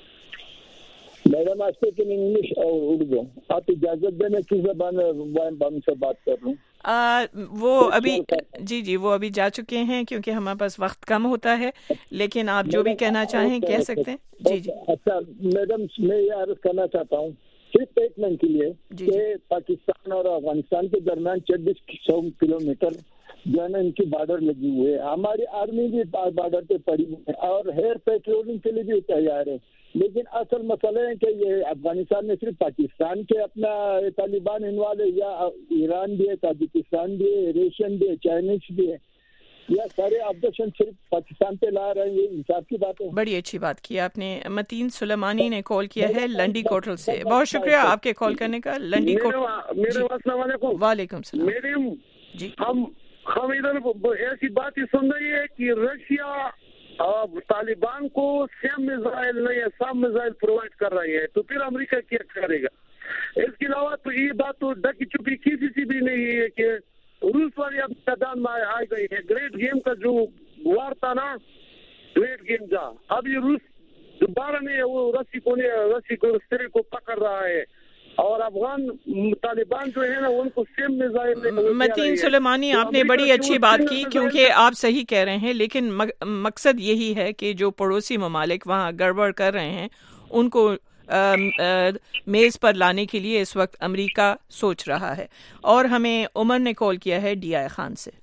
میڈم آج تک انگلش اور اردو, آپ اجازت دیں میں کس زبان سے بات کر رہا ہوں؟ آ, وہ ابھی جی جی وہ ابھی جا چکے ہیں کیونکہ ہمارے پاس وقت کم ہوتا ہے, لیکن آپ جو بھی کہنا چاہیں کہہ سکتے ہیں. جی جی اچھا میڈم, میں یہ عرض کرنا چاہتا ہوں صرف ایک منٹ کے لیے کہ پاکستان اور افغانستان کے درمیان چھبیس سو کلو میٹر جو ہے نا ان کی بارڈر لگی ہوئی ہے. ہماری آرمی بھی بارڈر پہ پڑی ہوئی ہے اور ہیئر پیٹرولنگ کے لیے بھی تیار ہے, لیکن اصل مسئلہ ہے کہ یہ افغانستان میں صرف پاکستان کے اپنا طالبان انوالو ہے یا ایران بھی ہے, تاجکستان بھی ہے, ریشین بھی ہے, چائنیز بھی ہے, یا سارے آبجیکشن صرف پاکستان پہ لا رہے ہیں؟ یہ انصاف کی بات ہے. بڑی اچھی بات کی آپ نے. متین سلیمانی نے کال کیا ہے لنڈی کوٹل سے. بہت شکریہ آپ کے کال کرنے کا. لنڈی کوٹل. السلام علیکم. وعلیکم السلام. میڈم جی ہم ہم ادھر ایسی بات ہی سن رہی ہے کہ رشیا طالبان کو سیم میزائل نہیں ہے سام میزائل پرووائڈ کر رہی ہے, تو پھر امریکہ کیا کرے گا؟ اس کے علاوہ تو یہ بات تو ڈکی چپی کسی سی بھی نہیں ہے کہ روس والی اب میدان میں آ گئی ہے. گریٹ گیم کا جو وار تھا نا, گریٹ گیم کا, اب یہ روس دوبارہ نہیں ہے وہ رسی کو رسی کو سرے کو پکڑ رہا ہے, اور افغان طالبان جو ہے نا ان کو سیم میزائل. متین سلیمانی آپ نے بڑی اچھی بات کی کیونکہ آپ صحیح کہہ رہے ہیں, لیکن مقصد یہی ہے کہ جو پڑوسی ممالک وہاں گڑبڑ کر رہے ہیں ان کو میز پر لانے کے لیے اس وقت امریکہ سوچ رہا ہے. اور ہمیں عمر نے کال کیا ہے ڈی آئی خان سے.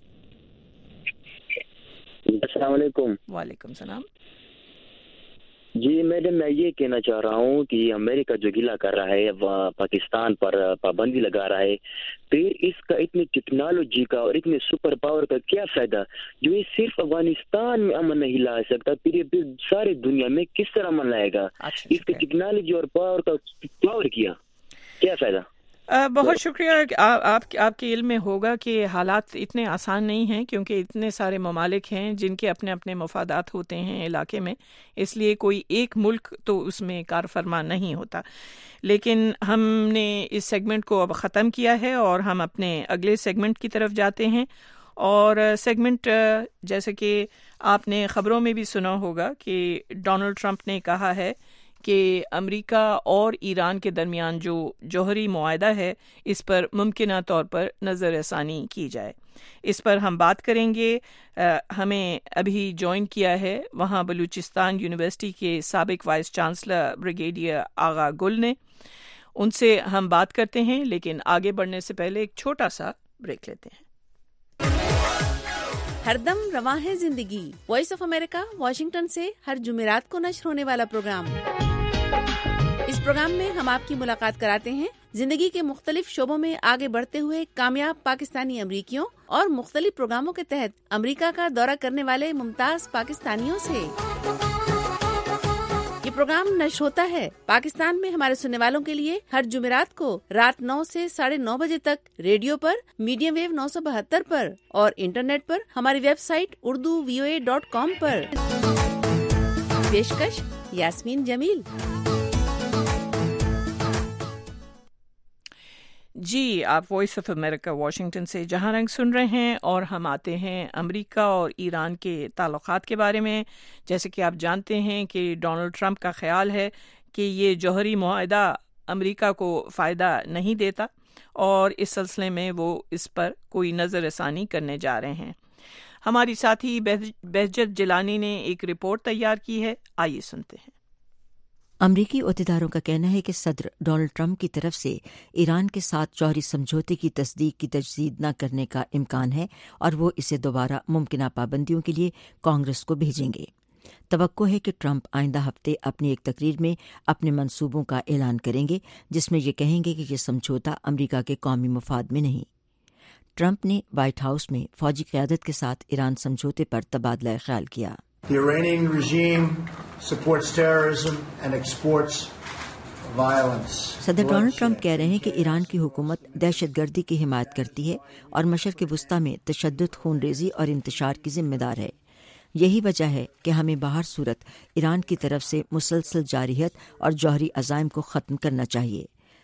السلام علیکم. وعلیکم السلام. جی میڈم میں یہ کہنا چاہ رہا ہوں کہ امریکہ جو گلہ کر رہا ہے پاکستان پر پابندی لگا رہا ہے, پھر اس کا اتنی ٹیکنالوجی کا اور اتنے سپر پاور کا کیا فائدہ جو یہ صرف افغانستان میں امن نہیں لا سکتا, پھر یہ ساری دنیا میں کس طرح امن لائے گا؟ اس کی ٹیکنالوجی اور پاور کا پاور کیا کیا فائدہ؟ بہت شکریہ. آپ آپ کے علم میں ہوگا کہ حالات اتنے آسان نہیں ہیں کیونکہ اتنے سارے ممالک ہیں جن کے اپنے اپنے مفادات ہوتے ہیں علاقے میں, اس لیے کوئی ایک ملک تو اس میں کار فرما نہیں ہوتا. لیکن ہم نے اس سیگمنٹ کو اب ختم کیا ہے اور ہم اپنے اگلے سیگمنٹ کی طرف جاتے ہیں. اور سیگمنٹ جیسے کہ آپ نے خبروں میں بھی سنا ہوگا کہ ڈونلڈ ٹرمپ نے کہا ہے کہ امریکہ اور ایران کے درمیان جو جوہری معاہدہ ہے اس پر ممکنہ طور پر نظر ثانی کی جائے. اس پر ہم بات کریں گے. ہمیں ابھی جوائن کیا ہے وہاں بلوچستان یونیورسٹی کے سابق vice chancellor brigadier Agha Gul نے. ان سے ہم بات کرتے ہیں, لیکن آگے بڑھنے سے پہلے ایک چھوٹا سا بریک لیتے ہیں. ہر دم رواں ہے زندگی. وائس آف امریکہ واشنگٹن سے ہر جمعرات کو نشر ہونے والا پروگرام. اس پروگرام میں ہم آپ کی ملاقات کراتے ہیں زندگی کے مختلف شعبوں میں آگے بڑھتے ہوئے کامیاب پاکستانی امریکیوں اور مختلف پروگراموں کے تحت امریکہ کا دورہ کرنے والے ممتاز پاکستانیوں سے. یہ پروگرام نشر ہوتا ہے پاکستان میں ہمارے سننے والوں کے لیے ہر جمعرات کو رات نو سے ساڑھے نو بجے تک ریڈیو پر میڈیم ویو نو سو بہتر پر اور انٹرنیٹ پر ہماری website Urdu V O A dot com پر. پیشکش یاسمین جمیل. جی آپ وائس آف امریکہ واشنگٹن سے جہاں رنگ سن رہے ہیں اور ہم آتے ہیں امریکہ اور ایران کے تعلقات کے بارے میں. جیسے کہ آپ جانتے ہیں کہ ڈونلڈ ٹرمپ کا خیال ہے کہ یہ جوہری معاہدہ امریکہ کو فائدہ نہیں دیتا اور اس سلسلے میں وہ اس پر کوئی نظر ثانی کرنے جا رہے ہیں. ہماری ساتھی بہجت جیلانی نے ایک رپورٹ تیار کی ہے, آئیے سنتے ہیں. امریکی عہدیداروں کا کہنا ہے کہ صدر ڈونلڈ ٹرمپ کی طرف سے ایران کے ساتھ جوہری سمجھوتے کی تصدیق کی تجدید نہ کرنے کا امکان ہے اور وہ اسے دوبارہ ممکنہ پابندیوں کے لیے کانگریس کو بھیجیں گے. توقع ہے کہ ٹرمپ آئندہ ہفتے اپنی ایک تقریر میں اپنے منصوبوں کا اعلان کریں گے جس میں یہ کہیں گے کہ یہ سمجھوتا امریکہ کے قومی مفاد میں نہیں. ٹرمپ نے وائٹ ہاؤس میں فوجی قیادت کے ساتھ ایران سمجھوتے پر تبادلہ خیال کیا. The Iranian regime supports terrorism and exports violence. صدر ڈونلڈ ٹرمپ کہہ رہے ہیں کہ ایران کی حکومت دہشت گردی کی حمایت کرتی ہے اور مشرق وسطی میں تشدد، خون ریزی اور انتشار کی ذمہ دار ہے. یہی وجہ ہے کہ ہمیں باہر صورت ایران کی طرف سے مسلسل جارحیت اور جوہری عزائم کو ختم کرنا چاہیے.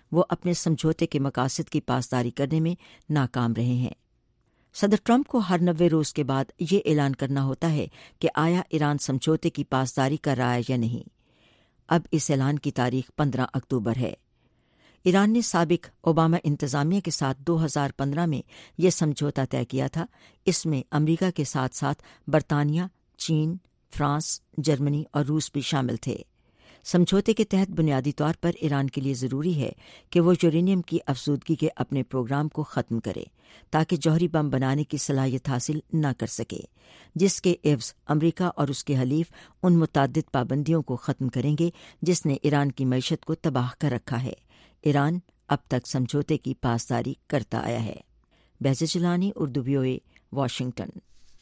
وہ اپنے سمجھوتے کے مقاصد کی پاسداری کرنے میں ناکام رہے ہیں۔ صدر ٹرمپ کو ہر نوے روز کے بعد یہ اعلان کرنا ہوتا ہے کہ آیا ایران سمجھوتے کی پاسداری کر رہا ہے یا نہیں۔ اب اس اعلان کی تاریخ پندرہ اکتوبر ہے۔ ایران نے سابق اوباما انتظامیہ کے ساتھ دو ہزار پندرہ میں یہ سمجھوتا طے کیا تھا۔ اس میں امریکہ کے ساتھ ساتھ برطانیہ، چین، فرانس، جرمنی اور روس بھی شامل تھے۔ سمجھوتے کے تحت بنیادی طور پر ایران کے لیے ضروری ہے کہ وہ یورینیم کی افزودگی کے اپنے پروگرام کو ختم کرے تاکہ جوہری بم بنانے کی صلاحیت حاصل نہ کر سکے، جس کے عوض امریکہ اور اس کے حلیف ان متعدد پابندیوں کو ختم کریں گے جس نے ایران کی معیشت کو تباہ کر رکھا ہے۔ ایران اب تک سمجھوتے کی پاسداری کرتا آیا ہے۔ Baiza Jilani, Urdu V O A, Washington.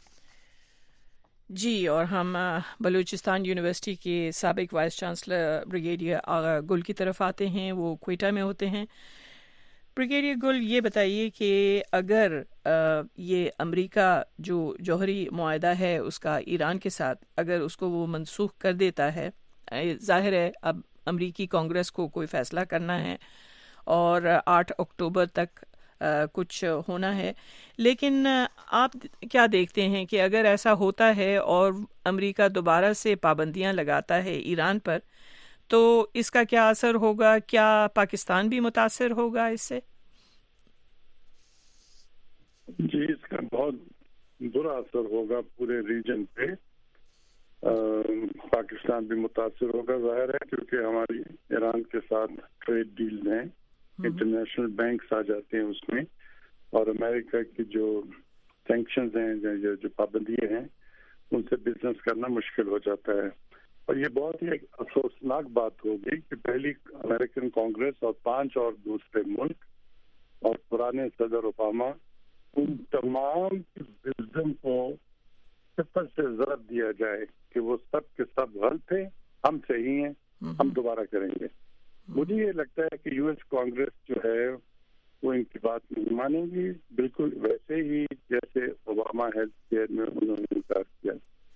جی، اور ہم بلوچستان یونیورسٹی کے سابق vice chancellor brigadier Agha Gul کی طرف آتے ہیں، وہ کوئٹہ میں ہوتے ہیں۔ بریگیڈیئر گل، یہ بتائیے کہ اگر یہ امریکہ جو جوہری معاہدہ ہے اس کا ایران کے ساتھ اگر اس کو وہ منسوخ کر دیتا ہے، ظاہر ہے اب امریکی کانگریس کو کوئی فیصلہ کرنا ہے اور آٹھ اکتوبر تک کچھ ہونا ہے، لیکن آپ کیا دیکھتے ہیں کہ اگر ایسا ہوتا ہے اور امریکہ دوبارہ سے پابندیاں لگاتا ہے ایران پر، تو اس کا کیا اثر ہوگا؟ کیا پاکستان بھی متاثر ہوگا اس سے؟ جی، اس کا بہت برا اثر ہوگا پورے ریجن پہ۔ پاکستان بھی متاثر ہوگا، ظاہر ہے، کیونکہ ہماری ایران کے ساتھ ٹریڈ ڈیل ہیں، انٹرنیشنل بینکس آ جاتے ہیں اس میں، اور امریکہ کی جو سینکشنز ہیں، جو پابندیاں ہیں، ان سے بزنس کرنا مشکل ہو جاتا ہے۔ اور یہ بہت ہی ایک افسوسناک بات ہوگی کہ پہلی امریکن کانگریس اور پانچ اور دوسرے ملک اور پرانے صدر اوباما ان تمام وزڈم کو صفر سے ضرب دیا جائے کہ وہ سب کے سب غلط تھے، ہم صحیح ہیں، ہم دوبارہ کریں گے۔ مجھے یہ لگتا ہے کہ یو ایس کانگریس جو ہے وہ ان کی بات نہیں مانیں گی، بالکل ویسے ہی جیسے اوباما ہیلتھ کیئر میں انہوں نے انکار کیا۔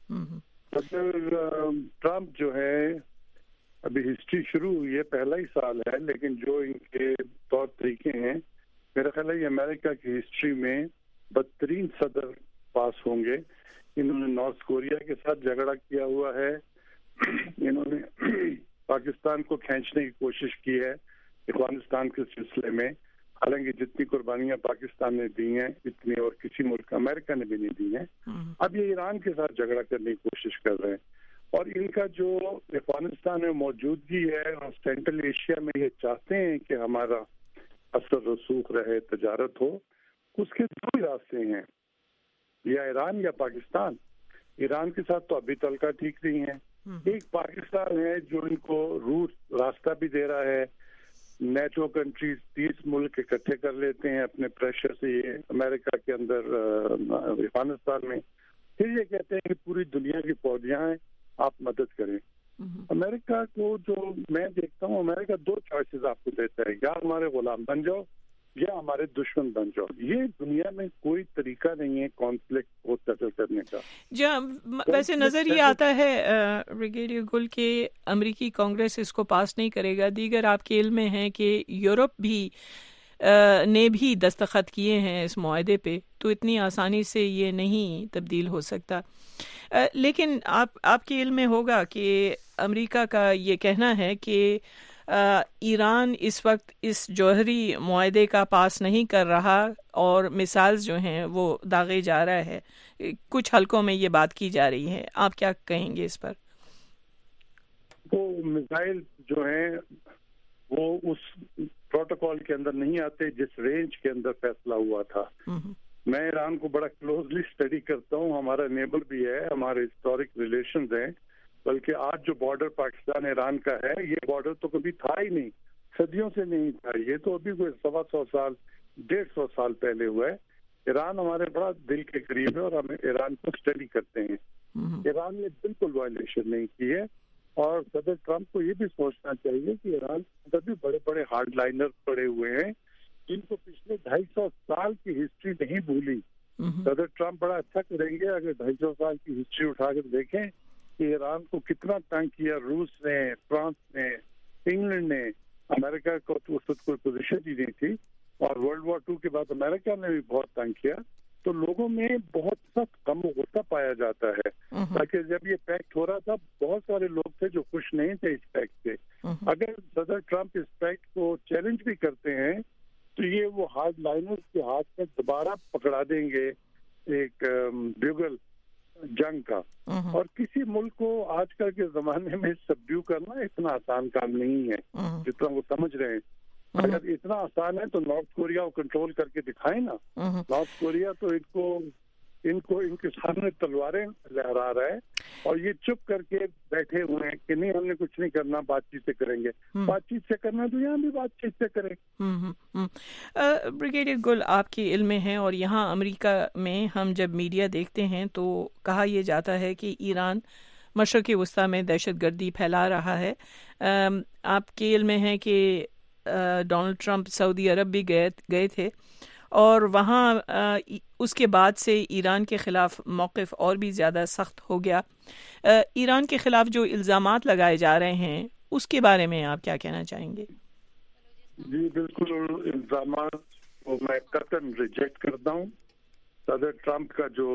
صدر ٹرمپ جو ہے، ابھی ہسٹری شروع ہوئی ہے، پہلا ہی سال ہے، لیکن جو ان کے طور طریقے ہیں، میرا خیال ہے یہ امریکہ کی ہسٹری میں بدترین صدر پاس ہوں گے۔ انہوں نے نارتھ کوریا کے ساتھ جھگڑا کیا ہوا ہے، انہوں نے پاکستان کو کھینچنے کی کوشش کی ہے افغانستان کے سلسلے میں، حالانکہ جتنی قربانیاں پاکستان نے دی ہیں اتنی اور کسی ملک امریکہ نے بھی نہیں دی ہیں۔ اب یہ ایران کے ساتھ جھگڑا کرنے کی کوشش کر رہے ہیں، اور ان کا جو افغانستان میں موجودگی ہے اور سینٹرل ایشیا میں یہ چاہتے ہیں کہ ہمارا اثر رسوخ رہے، تجارت ہو، اس کے دو ہی راستے ہیں، یا ایران یا پاکستان۔ ایران کے ساتھ تو ابھی تلکا ٹھیک نہیں ہے۔ ایک پاکستان ہے جو ان کو روٹ راستہ بھی دے رہا ہے، نیٹو کنٹریز تیس ملک اکٹھے کر لیتے ہیں اپنے پریشر سے یہ امریکہ کے اندر افغانستان میں، پھر یہ کہتے ہیں کہ پوری دنیا کی فوجیاں ہیں، آپ مدد کریں۔ امریکہ کو جو میں دیکھتا ہوں، امریکہ دو چوائسز آپ کو دیتا ہے، یا ہمارے غلام بن جاؤ یا ہمارے دشمن بن جاؤ۔ یہ دنیا میں کوئی طریقہ نہیں ہے کانفلکٹ کو سیٹل کرنے کا۔ جی، ویسے نظر یہ آتا ہے بریگیڈیئر گل کہ امریکی کانگریس اس کو پاس نہیں کرے گا۔ دیگر آپ کے علم میں ہیں کہ یورپ بھی نے بھی دستخط کیے ہیں اس معاہدے پہ، تو اتنی آسانی سے یہ نہیں تبدیل ہو سکتا۔ لیکن آپ آپ کے علم میں ہوگا کہ امریکہ کا یہ کہنا ہے کہ ایران اس وقت اس جوہری معاہدے کا پاس نہیں کر رہا اور مثال جو ہیں وہ داغے جا رہا ہے، کچھ حلقوں میں یہ بات کی جا رہی ہے، آپ کیا کہیں گے اس پر؟ وہ میزائل جو ہیں وہ اس پروٹوکول کے اندر نہیں آتے جس رینج کے اندر فیصلہ ہوا تھا۔ میں ایران کو بڑا کلوزلی اسٹڈی کرتا ہوں، ہمارا نیبر بھی ہے، ہمارے ہسٹورک ریلیشنز ہیں، بلکہ آج جو بارڈر پاکستان ایران کا ہے، یہ بارڈر تو کبھی تھا ہی نہیں، صدیوں سے نہیں تھا، یہ تو ابھی کوئی سوا سو سال ڈیڑھ سو سال پہلے ہوا ہے۔ ایران ہمارے بڑا دل کے قریب ہے اور ہم ایران کو اسٹڈی کرتے ہیں۔ ایران نے بالکل وائلیشن نہیں کی ہے، اور صدر ٹرمپ کو یہ بھی سوچنا چاہیے کہ ایران کے بھی بڑے بڑے ہارڈ لائنر پڑے ہوئے ہیں جن کو پچھلے ڈھائی سو سال کی ہسٹری نہیں بھولی۔ صدر ٹرمپ بڑا اچھا کریں گے اگر ڈھائی سو سال کی ہسٹری اٹھا کر دیکھیں کہ ایران کو کتنا تنگ کیا روس نے، فرانس نے، انگلینڈ نے، امریکہ کو تو اس وقت کوئی پوزیشن ہی نہیں تھی، اور ورلڈ وار ٹو کے بعد امریکہ نے بھی بہت تنگ کیا، تو لوگوں میں بہت سخت غم و غصہ پایا جاتا ہے. تاکہ جب یہ پیکٹ ہو رہا تھا بہت سارے لوگ تھے جو خوش نہیں تھے اس پیکٹ سے. اگر صدر ٹرمپ اس پیکٹ کو چیلنج بھی کرتے ہیں تو یہ وہ ہارڈ لائنرز کے ہاتھ میں دوبارہ پکڑا دیں گے ایک بیوگل جنگ کا. اور کسی ملک کو آج کل کے زمانے میں سبڈیو کرنا اتنا آسان کام نہیں ہے جتنا وہ سمجھ رہے ہیں. اگر اتنا آسان ہے تو نارتھ کوریا کو کنٹرول کر کے دکھائیں نا. نارتھ کوریا تو ان کو ان کو ان کے سامنے تلواریں لہرا رہا ہے اور یہ چپ کر کے بیٹھے ہوئے ہیں کہ نہیں ہم نے کچھ نہیں کرنا، بات چیت سے کریں گے. بات چیت سے کرنا تو یہاں بھی بات چیت سے کریں. بریگیڈیئر گل، آپ کی علم میں ہے، اور یہاں امریکہ میں ہم جب میڈیا دیکھتے ہیں تو کہا یہ جاتا ہے کہ ایران مشرقی وسطی میں دہشت گردی پھیلا رہا ہے. آپ کے علم میں ہے کہ ڈونلڈ ٹرمپ سعودی عرب بھی گئے گئے تھے اور وہاں اس کے بعد سے ایران کے خلاف موقف اور بھی زیادہ سخت ہو گیا. ایران کے خلاف جو الزامات لگائے جا رہے ہیں اس کے بارے میں آپ کیا کہنا چاہیں گے؟ جی بالکل، الزامات کو میں قطعاً ریجیکٹ کرتا ہوں. صدر ٹرمپ کا جو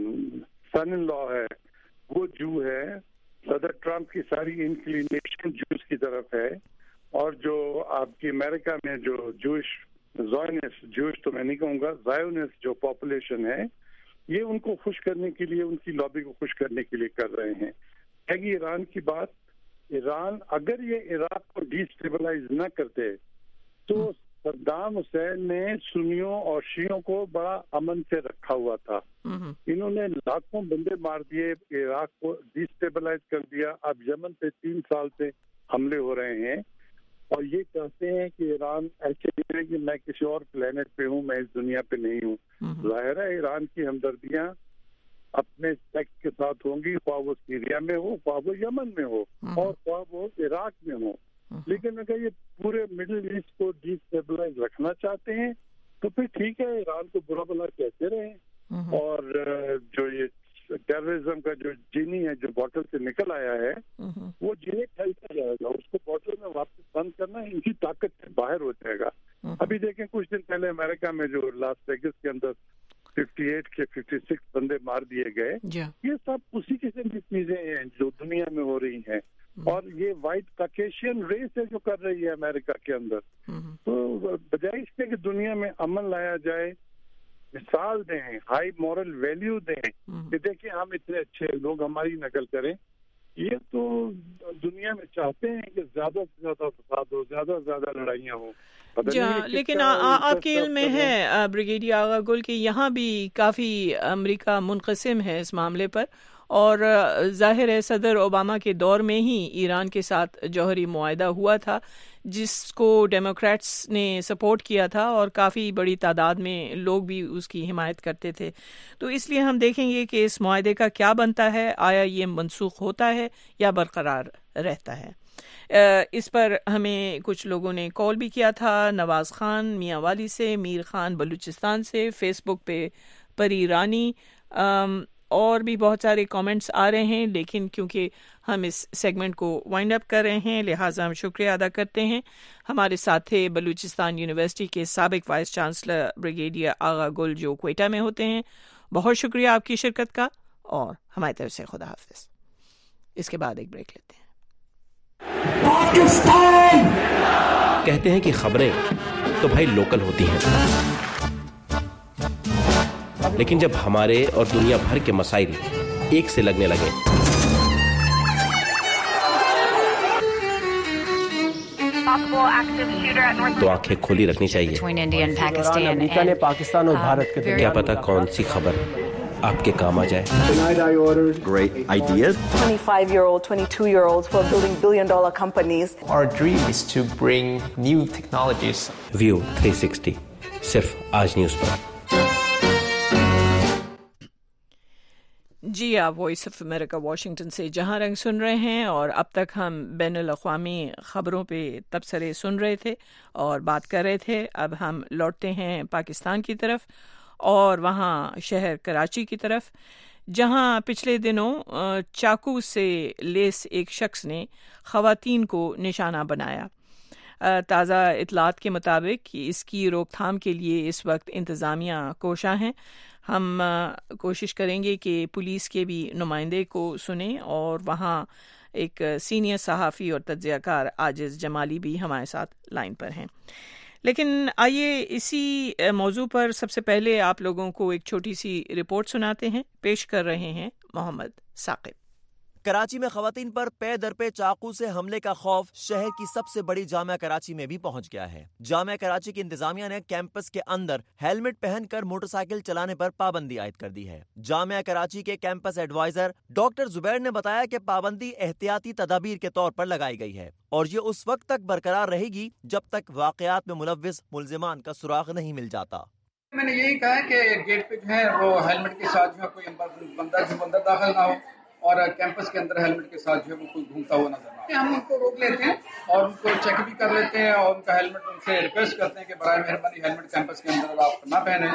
سن ان لا ہے وہ جو ہے، صدر ٹرمپ کی ساری انکلینیشن جوز کی طرف ہے، اور جو آپ کی امریکہ میں جو جوش زائنسٹ جوش تو میں نہیں کہوں گا زائنسٹ جو پاپولیشن ہے، یہ ان کو خوش کرنے کے لیے، ان کی لابی کو خوش کرنے کے لیے کر رہے ہیں. ہے کہ ایران کی بات، ایران اگر یہ عراق کو ڈی اسٹیبلائز نہ کرتے تو صدام حسین نے سنیوں اور شیعوں کو بڑا امن سے رکھا ہوا تھا. انہوں نے لاکھوں بندے مار دیے، عراق کو ڈی اسٹیبلائز کر دیا. اب یمن پہ تین سال سے حملے ہو رہے ہیں اور یہ کہتے ہیں کہ ایران ایسے نہیں ہے کہ میں کسی اور پلینٹ پہ ہوں، میں اس دنیا پہ نہیں ہوں. ظاہر ہے ایران کی ہمدردیاں اپنے سیکٹ کے ساتھ ہوں گی، خواہ وہ سیریا میں ہو، خواہ وہ یمن میں ہو، اور خواہ وہ عراق میں ہو. لیکن اگر یہ پورے مڈل ایسٹ کو ڈی اسٹیبلائز رکھنا چاہتے ہیں تو پھر ٹھیک ہے، ایران کو برا بھلا کہتے رہیں. اور جو یہ ٹیررزم کا جو جینی ہے جو بوٹل سے نکل آیا ہے وہ جینی پھیلتا جائے گا، اس کو بوٹل میں واپس بند کرنا ان کی طاقت سے باہر ہو جائے گا. ابھی دیکھیں کچھ دن پہلے امریکہ میں جو لاس ویگس کے اندر ففٹی ایٹ کے ففٹی سکس بندے مار دیے گئے، یہ سب اسی قسم کی چیزیں ہیں جو دنیا میں ہو رہی ہیں. اور یہ وائٹ کاکیشین ریس ہے جو کر رہی ہے امریکہ کے اندر. تو بجائے اس کے کہ دنیا میں امن لایا جائے، مثال دیں، ہائی مورل ویلیو دیں کہ دیکھیں ہم اتنے اچھے لوگ ہماری نقل کریں. یہ تو دنیا میں چاہتے ہیں کہ زیادہ سے زیادہ فساد ہو، زیادہ سے زیادہ لڑائیاں ہوں. لیکن آپ کے علم میں ہے بریگیڈیئر آغا گل کہ یہاں بھی کافی امریکہ منقسم ہے اس معاملے پر، اور ظاہر ہے صدر اوباما کے دور میں ہی ایران کے ساتھ جوہری معاہدہ ہوا تھا جس کو ڈیموکریٹس نے سپورٹ کیا تھا، اور کافی بڑی تعداد میں لوگ بھی اس کی حمایت کرتے تھے. تو اس لیے ہم دیکھیں گے کہ اس معاہدے کا کیا بنتا ہے، آیا یہ منسوخ ہوتا ہے یا برقرار رہتا ہے. اس پر ہمیں کچھ لوگوں نے کال بھی کیا تھا، نواز خان میاں والی سے، میر خان بلوچستان سے، فیس بک پہ پری رانی، اور بھی بہت سارے کامنٹس آ رہے ہیں. لیکن کیونکہ ہم اس سیگمنٹ کو وائنڈ اپ کر رہے ہیں لہٰذا ہم شکریہ ادا کرتے ہیں. ہمارے ساتھ تھے بلوچستان یونیورسٹی کے سابق vice chancellor brigadier Agha Gul جو کوئٹہ میں ہوتے ہیں. بہت شکریہ آپ کی شرکت کا، اور ہماری طرف سے خدا حافظ. اس کے بعد ایک بریک لیتے ہیں. پاکستان کہتے ہیں کہ خبریں تو بھائی لوکل ہوتی ہیں، لیکن جب ہمارے اور دنیا بھر کے مسائل ایک سے لگنے لگے تو آنکھیں کھلی رکھنی چاہیے. امریکہ نے پاکستان اور بھارت کے کیا پتا کون سی خبر آپ کے کام آ جائے. Tonight I ordered great ideas. twenty-five-year-old, twenty-two-year-olds who are building billion-dollar companies. Our dream is to bring new technologies. View three sixty صرف آج نیوز پر. جی آپ وائس آف امریکہ واشنگٹن سے جہاں رنگ سن رہے ہیں، اور اب تک ہم بین الاقوامی خبروں پہ تبصرے سن رہے تھے اور بات کر رہے تھے. اب ہم لوٹتے ہیں پاکستان کی طرف اور وہاں شہر کراچی کی طرف، جہاں پچھلے دنوں چاقو سے لیس ایک شخص نے خواتین کو نشانہ بنایا. تازہ اطلاعات کے مطابق اس کی روک تھام کے لیے اس وقت انتظامیہ کوشاں ہیں. ہم کوشش کریں گے کہ پولیس کے بھی نمائندے کو سنیں، اور وہاں ایک سینئر صحافی اور تجزیہ کار عاجز جمالی بھی ہمارے ساتھ لائن پر ہیں. لیکن آئیے اسی موضوع پر سب سے پہلے آپ لوگوں کو ایک چھوٹی سی رپورٹ سناتے ہیں. پیش کر رہے ہیں محمد ثاقب. کراچی میں خواتین پر پے در پے چاقو سے حملے کا خوف شہر کی سب سے بڑی جامعہ کراچی میں بھی پہنچ گیا ہے. جامعہ کراچی کی انتظامیہ نے کیمپس کے اندر ہیلمٹ پہن کر موٹر سائیکل چلانے پر پابندی عائد کر دی ہے. جامعہ کراچی کے کیمپس ایڈوائزر ڈاکٹر زبیر نے بتایا کہ پابندی احتیاطی تدابیر کے طور پر لگائی گئی ہے اور یہ اس وقت تک برقرار رہے گی جب تک واقعات میں ملوث ملزمان کا سراغ نہیں مل جاتا. میں نے یہی کہا کہ گیٹ پہ جو ہے وہ ہیلمٹ کے ساتھ جو ہے کوئی بندہ جو بندہ داخل نہ ہو، اور کیمپس کے اندر ہیلمٹ کے ساتھ جو ہے وہ کوئی گھومتا ہوا نظر نہ آئے. ہم ان کو روک لیتے ہیں اور ان کو چیک بھی کر لیتے ہیں اور ان کا ہیلمٹ ان سے ریکویسٹ کرتے ہیں کہ برائے مہربانی ہیلمٹ کیمپس کے اندر آپ نہ پہنیں،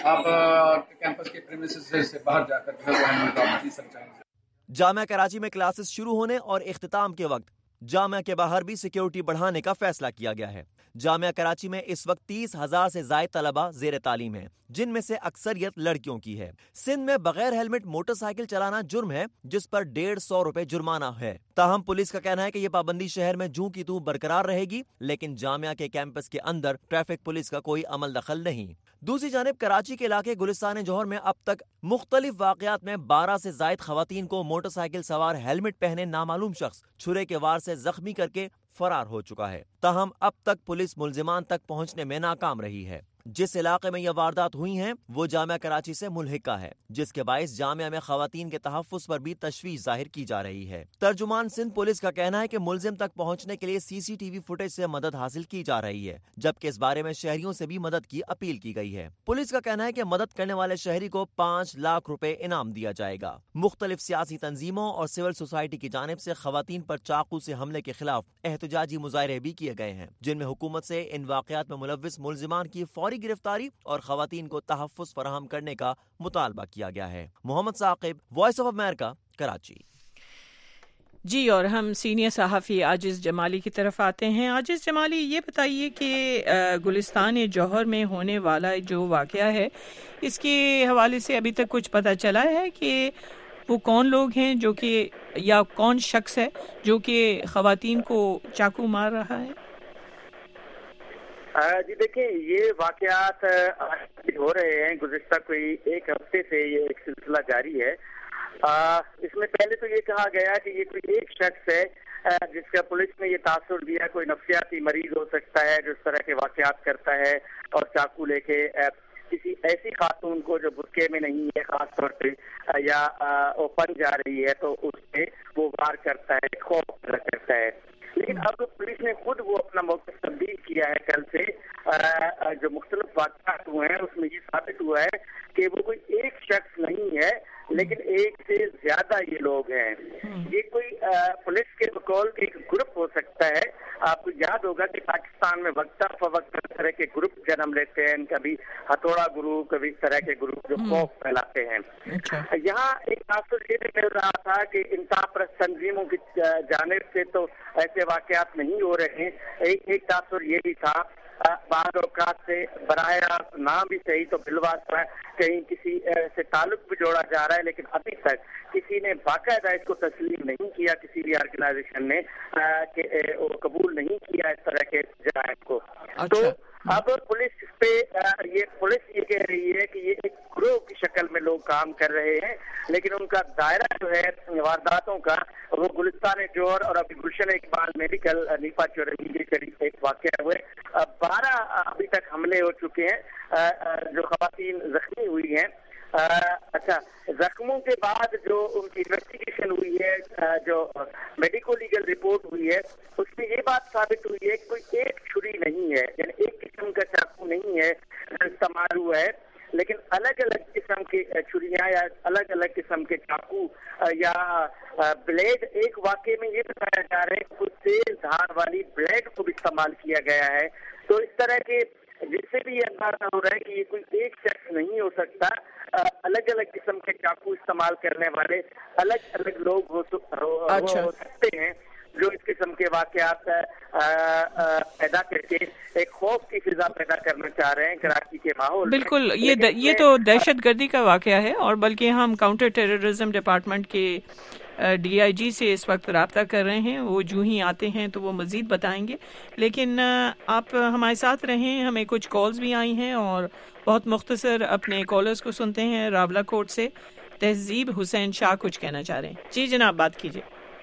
آپ کیمپس کے پریمیسز سے باہر جا کر جو ہے وہ ہیلمٹ آپ نہیں سر جائیں. جامعہ کراچی میں کلاسز شروع ہونے اور اختتام کے وقت جامعہ کے باہر بھی سیکیورٹی بڑھانے کا فیصلہ کیا گیا ہے. جامعہ کراچی میں اس وقت تیس ہزار سے زائد طلبہ زیر تعلیم ہیں، جن میں سے اکثریت لڑکیوں کی ہے. سندھ میں بغیر ہیلمٹ موٹر سائیکل چلانا جرم ہے، جس پر ڈیڑھ سو روپے جرمانہ ہے. تاہم پولیس کا کہنا ہے کہ یہ پابندی شہر میں جوں کی توں برقرار رہے گی، لیکن جامعہ کے کیمپس کے اندر ٹریفک پولیس کا کوئی عمل دخل نہیں. دوسری جانب کراچی کے علاقے گلستان جوہر میں اب تک مختلف واقعات میں بارہ سے زائد خواتین کو موٹر سائیکل سوار ہیلمٹ پہنے نامعلوم شخص چھرے کے وار سے زخمی کر کے فرار ہو چکا ہے. تاہم اب تک پولیس ملزمان تک پہنچنے میں ناکام رہی ہے. جس علاقے میں یہ واردات ہوئی ہیں وہ جامعہ کراچی سے ملحقہ ہے، جس کے باعث جامعہ میں خواتین کے تحفظ پر بھی تشویش ظاہر کی جا رہی ہے. ترجمان سندھ پولیس کا کہنا ہے کہ ملزم تک پہنچنے کے لیے سی سی ٹی وی فوٹیج سے مدد حاصل کی جا رہی ہے، جبکہ اس بارے میں شہریوں سے بھی مدد کی اپیل کی گئی ہے. پولیس کا کہنا ہے کہ مدد کرنے والے شہری کو پانچ لاکھ روپے انعام دیا جائے گا. مختلف سیاسی تنظیموں اور سول سوسائٹی کی جانب سے خواتین پر چاقو سے حملے کے خلاف احتجاجی مظاہرے بھی کیے گئے ہیں، جن میں حکومت سے ان واقعات میں ملوث ملزمان کی فوری گرفتاری اور خواتین کو تحفظ فراہم کرنے کا مطالبہ کیا گیا ہے. Muhammad Saqib, voice of America, Karachi. جی، اور ہم سینئر صحافی عاجز جمالی کی طرف آتے ہیں. عاجز جمالی، یہ بتائیے کہ گلستان جوہر میں ہونے والا جو واقعہ ہے، اس کے حوالے سے ابھی تک کچھ پتہ چلا ہے کہ وہ کون لوگ ہیں جو کہ یا کون شخص ہے جو کہ خواتین کو چاقو مار رہا ہے؟ جی دیکھیں، یہ واقعات ہو رہے ہیں، گزشتہ کوئی ایک ہفتے سے یہ ایک سلسلہ جاری ہے. اس میں پہلے تو یہ کہا گیا کہ یہ کوئی ایک شخص ہے جس کا پولیس نے یہ تاثر دیا کوئی نفسیاتی مریض ہو سکتا ہے جو اس طرح کے واقعات کرتا ہے اور چاقو لے کے کسی ایسی خاتون کو جو برقعے میں نہیں ہے خاص طور پہ یا اوپن جا رہی ہے تو اس پہ وہ وار کرتا ہے، خوف کرتا ہے. لیکن اب پولیس نے خود وہ اپنا موقف تبدیل کیا ہے. کل سے جو مختلف واقعات ہوئے ہیں اس میں یہ ثابت ہوا ہے کہ وہ کوئی ایک شخص نہیں ہے لیکن ایک سے زیادہ یہ لوگ ہیں. یہ کوئی پولیس کے بقول ایک گروپ ہو سکتا ہے. آپ کو یاد ہوگا کہ پاکستان میں وقتاً فوقت اس طرح کے گروپ جنم لیتے ہیں، کبھی ہتھوڑا گروپ، کبھی اس طرح کے گروپ جو خوف پھیلاتے ہیں. یہاں ایک تاثر یہ بھی مل رہا تھا کہ انصاف پرست تنظیموں کی جانب سے تو ایسے واقعات نہیں ہو رہے ہیں. ایک ایک تاثر یہ بھی تھا بعض اوقات سے براہ راست نام بھی صحیح تو بالواسطہ کہیں کسی سے تعلق بھی جوڑا جا رہا ہے، لیکن ابھی تک کسی نے باقاعدہ اس کو تسلیم نہیں کیا، کسی بھی آرگنائزیشن نے کہ وہ قبول نہیں کیا اس طرح کے جرائم کو. تو اب پولیس اس پہ یہ پولیس یہ کہہ رہی ہے کہ یہ ایک گروہ کی شکل میں لوگ کام کر رہے ہیں، لیکن ان کا دائرہ جو ہے وارداتوں کا وہ گلستان جوہر اور ابھی گلشن اقبال میڈیکل نیپا چورنگی کے قریب ایک واقعہ ہوئے. بارہ ابھی تک حملے ہو چکے ہیں، جو خواتین زخمی ہوئی ہیں. اچھا، زخموں کے بعد جو ان کی انویسٹیگیشن ہوئی ہے، جو میڈیکو لیگل رپورٹ ہوئی ہے، اس میں یہ بات ثابت ہوئی ہے کہ کوئی ایک چھری نہیں ہے، یعنی ایک قسم کا چاقو نہیں ہے جو استعمال ہوا ہے، لیکن الگ الگ قسم کی چھریاں یا الگ الگ قسم کے چاقو یا بلیڈ. ایک واقعے میں یہ بتایا جا رہا ہے کہ کوئی تیز دھار والی بلیڈ کو بھی استعمال کیا گیا ہے. تو اس طرح کے جس سے بھی یہ اندازہ ہو رہا ہے کہ یہ کوئی ایک شخص نہیں ہو سکتا، الگ الگ قسم کے چاقو استعمال کرنے والے الگ الگ لوگ ہو سکتے ہیں جو اس قسم کے واقعات پیدا کر کے ایک خوف کی فضا پیدا کرنا چاہ رہے ہیں کراچی کے ماحول. بالکل, یہ یہ تو دہشت گردی کا واقعہ ہے, اور بلکہ ہم کاؤنٹر ٹیررزم ڈپارٹمنٹ کے ڈی آئی جی سے اس وقت رابطہ کر رہے ہیں. وہ جو ہی آتے ہیں تو وہ مزید بتائیں گے, لیکن آپ ہمارے ساتھ رہیں. ہمیں کچھ کالز بھی آئی ہیں اور بہت مختصر اپنے کالرز کو سنتے ہیں. راولہ کوٹ سے تہذیب حسین شاہ کچھ کہنا چاہ رہے ہیں. جی جناب, بات کیجیے.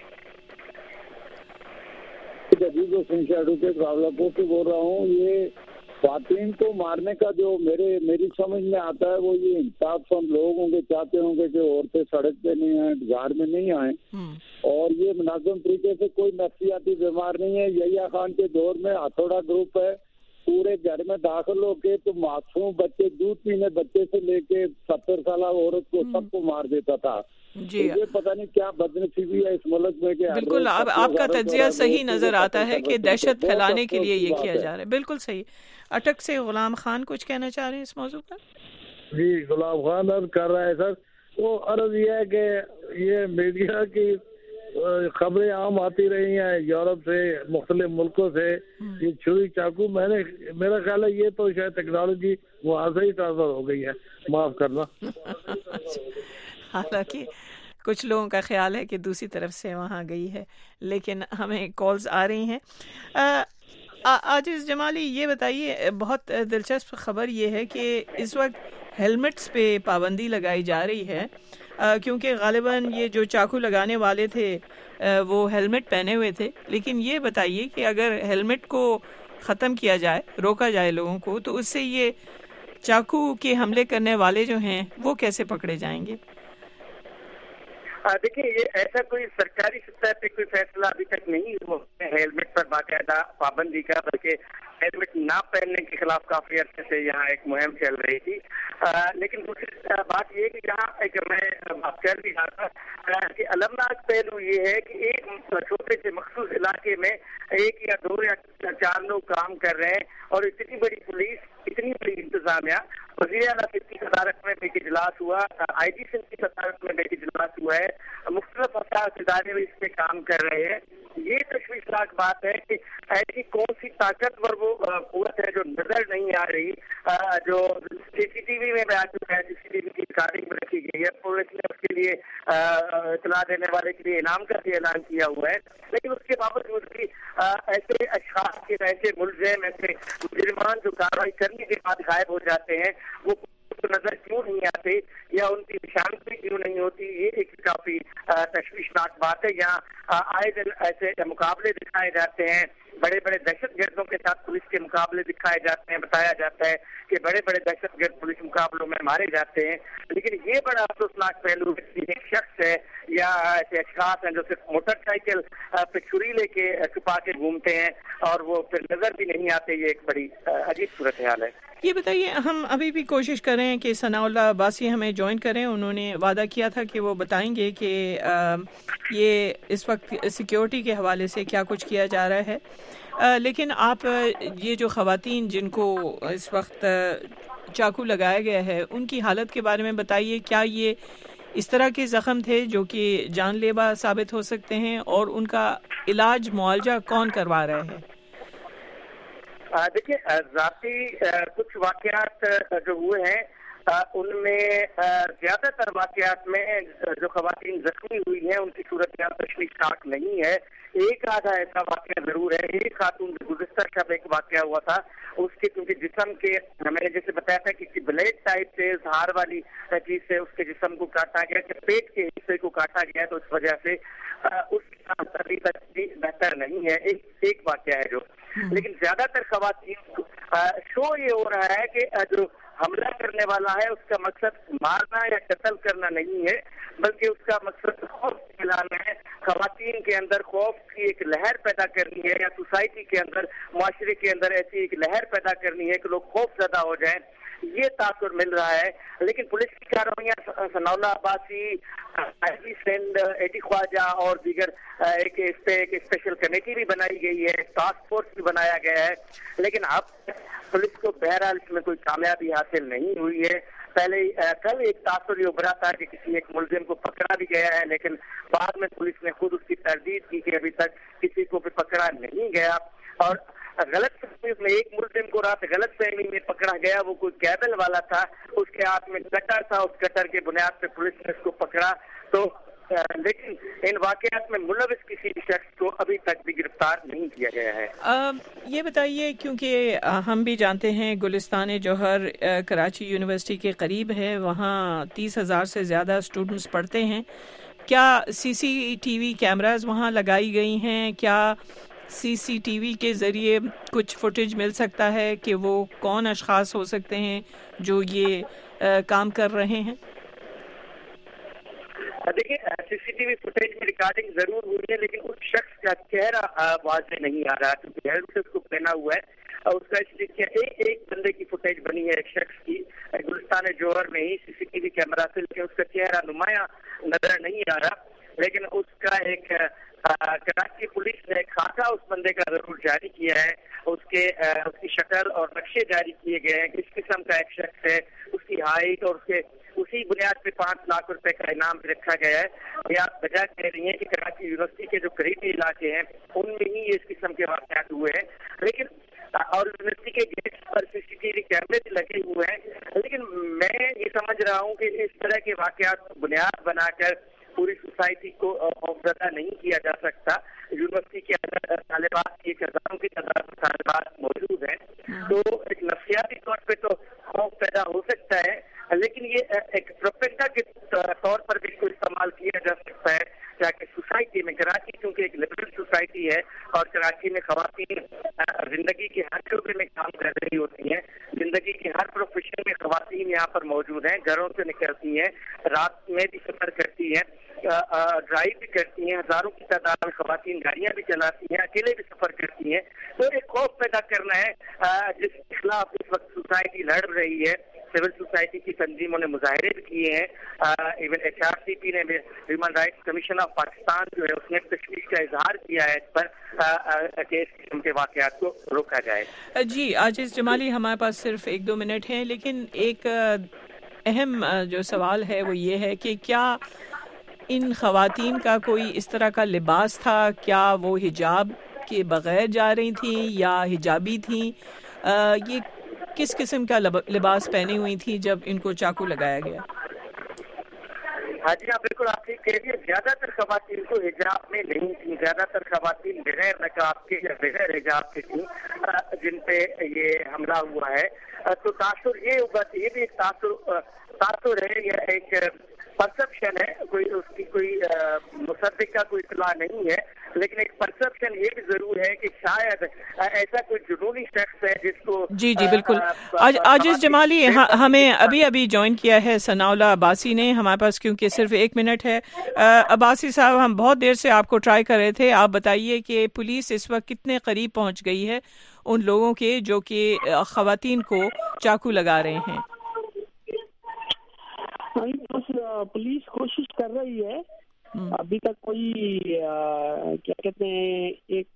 تہذیب حسین شاہ راولہ کوٹ سے بول رہا ہوں. یہ خواتین کو مارنے کا جو میرے میری سمجھ میں آتا ہے وہ یہ انصاف پسند لوگ ہوں گے, چاہتے ہوں گے کہ عورتیں سڑک پہ نہیں آئیں, بازار میں نہیں آئیں, اور یہ منظم طریقے سے کوئی نفسیاتی بیمار نہیں ہے. یحییٰ خان کے دور میں ہتھوڑا گروپ ہے, پورے گھر میں داخل ہو کے تو معصوم بچے, دودھ پینے بچے سے لے کے ستر سالہ عورت کو سب کو مار دیتا تھا. جی, یہ پتہ نہیں کیا بدنصیبی ہے اس ملک میں کہ بالکل اب آپ کا تجزیہ صحیح نظر آتا ہے کہ دہشت پھیلانے کے لیے یہ کیا جا رہا ہے. بالکل صحیح. اٹک سے غلام خان کچھ کہنا چاہ رہے ہیں اس موضوع پر. جی, غلام خان عرض کر رہا ہے سر. وہ عرض یہ ہے کہ یہ میڈیا کی خبریں عام آتی رہی ہیں یورپ سے, مختلف ملکوں سے. یہ چھری چاقو, میں نے میرا خیال ہے یہ تو شاید ٹیکنالوجی وہاں سے ہی ٹرانسفر ہو گئی ہے, معاف کرنا. حالانکہ کچھ لوگوں کا خیال ہے کہ دوسری طرف سے وہاں گئی ہے, لیکن ہمیں کالز آ رہی ہیں. عاجز جمالی, یہ بتائیے, بہت دلچسپ خبر یہ ہے کہ اس وقت ہیلمٹس پہ پابندی لگائی جا رہی ہے, کیونکہ غالباً یہ جو چاقو لگانے والے تھے وہ ہیلمٹ پہنے ہوئے تھے. لیکن یہ بتائیے کہ اگر ہیلمٹ کو ختم کیا جائے, روکا جائے لوگوں کو, تو اس سے یہ چاقو کے حملے کرنے والے جو ہیں وہ کیسے پکڑے جائیں گے؟ دیکھیں, یہ ایسا کوئی سرکاری سطح پہ کوئی فیصلہ ابھی تک نہیں ہوا ہے ہیلمٹ پر باقاعدہ پابندی کا, بلکہ ہیلمٹ نہ پہننے کے خلاف کافی عرصے سے یہاں ایک مہم چل رہی تھی. لیکن دوسری بات یہ کہ یہاں ایک میں بات کر بھی رہا تھا کہ المناک پہلو یہ ہے کہ ایک چھوٹے سے مخصوص علاقے میں ایک یا دو یا چار لوگ کام کر رہے ہیں, اور اتنی بڑی پولیس, اتنی بڑی انتظامیہ. وزیر اعلیٰ کی صدارت میں ایک اجلاس ہوا, آئی جی سندھ کی صدارت میں ایک اجلاس ہوا ہے, مختلف افراد ادارے بھی اس پہ کام کر رہے ہیں. یہ تشویشناک بات ہے کہ ایسی کون سی طاقتور وہ قوت ہے جو نظر نہیں آ رہی, جو سی سی ٹی وی میں بھی آ چکا ہے, سی سی ٹی وی کی ریکارڈنگ میں رکھی گئی ہے, پولیس نے اس کے لیے اطلاع دینے والے کے لیے انعام کا بھی اعلان کیا ہوا ہے. لیکن اس کے باوجود بھی ایسے اشخاص کے, ایسے ملزم, ایسے مجرمان جو کارروائی کرنے کے بعد غائب ہو جاتے ہیں, وہ نظر کیوں نہیں آتے یا ان کی نشاندہی کیوں نہیں ہوتی, یہ ایک کافی تشویشناک بات ہے. یہاں آئے دن ایسے مقابلے دکھائے جاتے ہیں, بڑے بڑے دہشت گردوں کے ساتھ پولیس کے مقابلے دکھائے جاتے ہیں, بتایا جاتا ہے کہ بڑے بڑے دہشت گرد پولیس مقابلوں میں مارے جاتے ہیں. لیکن یہ بڑا افسوسناک پہلو ہے, ایک شخص ہے یا ایسے اشخاص ہیں جو صرف موٹر سائیکل پہ چھری لے کے چھپا کے گھومتے ہیں اور وہ پھر نظر بھی نہیں آتے. یہ ایک بڑی عجیب صورتحال ہے. یہ بتائیے, ہم ابھی بھی کوشش کر رہے ہیں کہ ثناء اللہ عباسی ہمیں جوائن کریں. انہوں نے وعدہ کیا تھا کہ وہ بتائیں گے کہ یہ اس وقت سیکیورٹی کے حوالے سے کیا کچھ کیا جا رہا ہے. لیکن آپ یہ جو خواتین جن کو اس وقت چاقو لگایا گیا ہے ان کی حالت کے بارے میں بتائیے. کیا یہ اس طرح کے زخم تھے جو کہ جان لیوا ثابت ہو سکتے ہیں, اور ان کا علاج معالجہ کون کروا رہے ہیں؟ دیکھیے, ذاتی کچھ واقعات جو ہوئے ہیں ان میں زیادہ تر واقعات میں جو خواتین زخمی ہوئی ہیں ان کی صورتحال تشویشناک نہیں ہے. ایک آدھا ایسا واقعہ ضرور ہے. ایک خاتون جو گزشتہ شب ایک واقعہ ہوا تھا, اس کے کیونکہ جسم کے, میں نے جیسے بتایا تھا کسی بلیڈ ٹائپ سے دھار والی چیز سے اس کے جسم کو کاٹا گیا, کہ پیٹ کے حصے کو کاٹا گیا, تو اس وجہ سے اس کی بہتر نہیں ہے. ایک ایک واقعہ ہے جو, لیکن زیادہ تر خواتین شو یہ ہو رہا ہے کہ جو حملہ کرنے والا ہے اس کا مقصد مارنا یا قتل کرنا نہیں ہے, بلکہ اس کا مقصد خوف پھیلانا ہے, خواتین کے اندر خوف کی ایک لہر پیدا کرنی ہے, یا سوسائٹی کے اندر, معاشرے کے اندر ایسی ایک لہر پیدا کرنی ہے کہ لوگ خوف زدہ ہو جائیں. یہ تاثر مل رہا ہے. لیکن پولیس کی کارروائیاں, ثناء اللہ عباسی, آئی سندھ, ایٹی خواجہ اور دیگر ایک اس پہ ایک اسپیشل کمیٹی بھی بنائی گئی ہے, ٹاسک فورس بھی بنایا گیا ہے, لیکن اب پولیس کو بہرحال اس میں کوئی کامیابی حاصل نہیں ہوئی ہے. پہلے کل ایک تاثر یہ ابھرا تھا کہ کسی ایک ملزم کو پکڑا بھی گیا ہے، لیکن بعد میں پولیس نے خود اس کی تردید کی کہ ابھی تک کسی کو بھی پکڑا نہیں گیا. اور غلط فہمی میں ایک ملزم کو رات غلط فہمی میں پکڑا گیا، وہ کوئی کیبل والا تھا، اس کے ہاتھ میں کٹر تھا، اس کٹر کے بنیاد پہ پولیس نے اس کو پکڑا. تو لیکن ان واقعات میں ملوث کسی بھی شخص کو ابھی تک بھی گرفتار نہیں کیا گیا ہے. یہ بتائیے، کیونکہ ہم بھی جانتے ہیں گلستان جوہر کراچی یونیورسٹی کے قریب ہے، وہاں تیس ہزار سے زیادہ اسٹوڈنٹس پڑھتے ہیں، کیا سی سی ٹی وی کیمراز وہاں لگائی گئی ہیں؟ کیا سی سی ٹی وی کے ذریعے کچھ فوٹیج مل سکتا ہے کہ وہ کون اشخاص ہو سکتے ہیں جو یہ کام کر رہے ہیں؟ دیکھیں، C C T V footage میں ریکارڈنگ ضرور ہوئی ہے، لیکن اس شخص کا چہرہ واضح نہیں آ رہا کیونکہ ہیلمٹ اس کو پہنا ہوا ہے. اور اس کا اس لیے ایک ایک بندے کی فوٹیج بنی ہے ایک شخص کی گلستان جوہر میں ہی سی سی ٹی وی کیمرہ سے، لیکن اس کا چہرہ نمایاں نظر نہیں آ رہا. لیکن اس کا ایک کراچی پولیس نے خاکہ اس بندے کا ضرور جاری کیا ہے، اس کے اس کی شکل اور نقشے جاری کیے گئے ہیں. کس قسم کا ایک شخص ہے، اس کی ہائٹ اور اس کے اسی بنیاد پہ پانچ لاکھ روپے کا انعام رکھا گیا ہے. یہ آپ وجہ کہہ رہی ہیں کہ کراچی یونیورسٹی کے جو قریبی علاقے ہیں ان میں ہی اس قسم کے واقعات ہوئے ہیں، لیکن اور یونیورسٹی کے گیٹ پر سی سی ٹی وی کیمرے بھی لگے ہوئے ہیں. لیکن میں یہ سمجھ رہا ہوں کہ اس طرح کے واقعات کو بنیاد بنا کر پوری سوسائٹی کو خوفزدہ نہیں کیا جا سکتا. یونیورسٹی کے اندر طالبات کی ایک ہزاروں کی تعداد میں طالبات موجود ہیں، تو ایک نفسیاتی طور پہ تو خوف پیدا ہو سکتا ہے، لیکن یہ ایک پروپیگنڈا کے طور پر بھی اس کو استعمال کیا جا سکتا ہے تاکہ سوسائٹی میں، کراچی کیونکہ ایک لبرل سوسائٹی ہے اور کراچی میں خواتین زندگی کے ہر شعبے میں کام کر رہی ہوتی ہیں، زندگی کے ہر پروفیشن میں خواتین یہاں پر موجود ہیں، گھروں سے نکلتی ہیں، رات میں بھی سفر کرتی ہیں، ڈرائیو بھی کرتی ہیں، ہزاروں کی تعداد میں خواتین گاڑیاں بھی چلاتی ہیں، اکیلے بھی سفر کرتی ہیں. تو ایک خوف پیدا کرنا ہے جس کے خلاف اس وقت سوسائٹی لڑ رہی ہے. سول سوسائٹی کی تنظیموں نے مظاہرے بھی کیے ہیں، even H R C P نے human rights commission of Pakistan جو ہے اس نے تشویش کا اظہار کیا ہے اس پر کہ اس قسم کے واقعات کو روکا جائے. جی عاجز جمالی، ہمارے پاس صرف ایک دو منٹ ہیں، لیکن ایک اہم جو سوال ہے وہ یہ ہے کہ کیا ان خواتین کا کوئی اس طرح کا لباس تھا؟ کیا وہ حجاب کے بغیر جا رہی تھیں یا حجابی تھیں؟ یہ کس قسم کا لباس پہنی ہوئی تھی جب ان کو چاقو لگایا گیا؟ ہاں جی ہاں بالکل آپ ٹھیک کہہ رہی ہیں. زیادہ تر خواتین کو حجاب میں نہیں تھیں، زیادہ تر خواتین بغیر نقاب کے یا بغیر حجاب کے تھیں جن پہ یہ حملہ ہوا ہے. تو تاثر یہ ہوگا، یہ بھی ایک تاثر تاثر ہے یا ایک پرسپشن ہے، کوئی اس کی کوئی مصدق کا کوئی اطلاع نہیں ہے، لیکن ایک پرسپشن یہ بھی ضرور ہے کہ شاید ایسا کوئی جنونی شخص ہے جس کو جی جی بالکل. عاجز جمالی، ہمیں ابھی ابھی جوائن کیا ہے ثناء اللہ عباسی نے ہمارے پاس، کیونکہ صرف ایک منٹ ہے. عباسی صاحب، ہم بہت دیر سے آپ کو ٹرائی کر رہے تھے، آپ بتائیے کہ پولیس اس وقت کتنے قریب پہنچ گئی ہے ان لوگوں کے جو کہ خواتین کو چاقو لگا رہے ہیں؟ پولیس کوشش کر رہی ہے، ابھی تک کوئی کیا کہتے ہیں ایک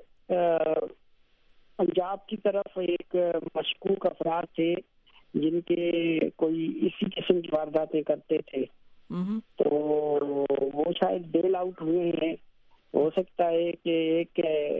پنجاب کی طرف ایک مشکوک افراد تھے جن کے کوئی اسی قسم کی وارداتیں کرتے تھے، تو وہ شاید بیل آؤٹ ہوئے ہیں. ہو سکتا ہے کہ ایک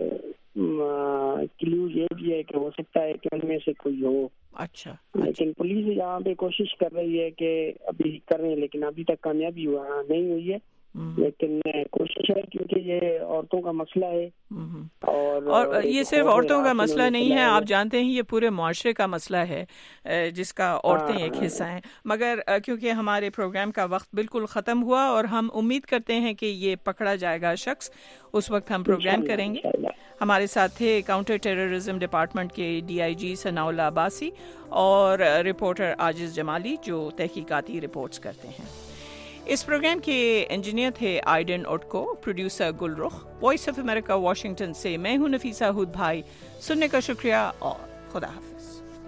کلیو یہ بھی ہے کہ ہو سکتا ہے کہ ان میں سے کوئی ہو. اچھا. لیکن پولیس یہاں پہ کوشش کر رہی ہے کہ ابھی کر رہے ہیں، لیکن ابھی تک کامیابی ہوا نہیں ہوئی ہے، لیکن کوشش ہے کیونکہ یہ عورتوں کا مسئلہ ہے. اور, اور یہ صرف عورتوں کا مسئلہ نہیں ہے، آپ جانتے ہیں یہ پورے معاشرے کا مسئلہ ہے جس کا عورتیں ایک حصہ ہیں. مگر کیونکہ ہمارے پروگرام کا وقت بالکل ختم ہوا اور ہم امید کرتے ہیں کہ یہ پکڑا جائے گا شخص، اس وقت ہم پروگرام کریں گے. ہمارے ساتھ تھے کاؤنٹر ٹیررزم ڈپارٹمنٹ کے D I G Sanaullah Abbasi اور رپورٹر عاجز جمالی جو تحقیقاتی رپورٹس کرتے ہیں. اس پروگرام کے انجینئر تھے آئیڈن اوٹکو، producer Gul Rukh. Voice of America Washington سے میں ہوں نفیسہ ہود بھائی. سننے کا شکریہ اور خدا حافظ.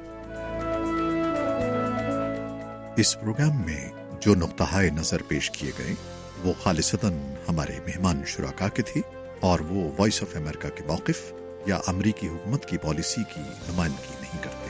اس پروگرام میں جو نقطہ نظر پیش کیے گئے وہ خالصتاً ہمارے مہمان شرکا کے تھے اور وہ وائس آف امریکہ کے موقف یا امریکی حکومت کی پالیسی کی نمائندگی نہیں کرتے.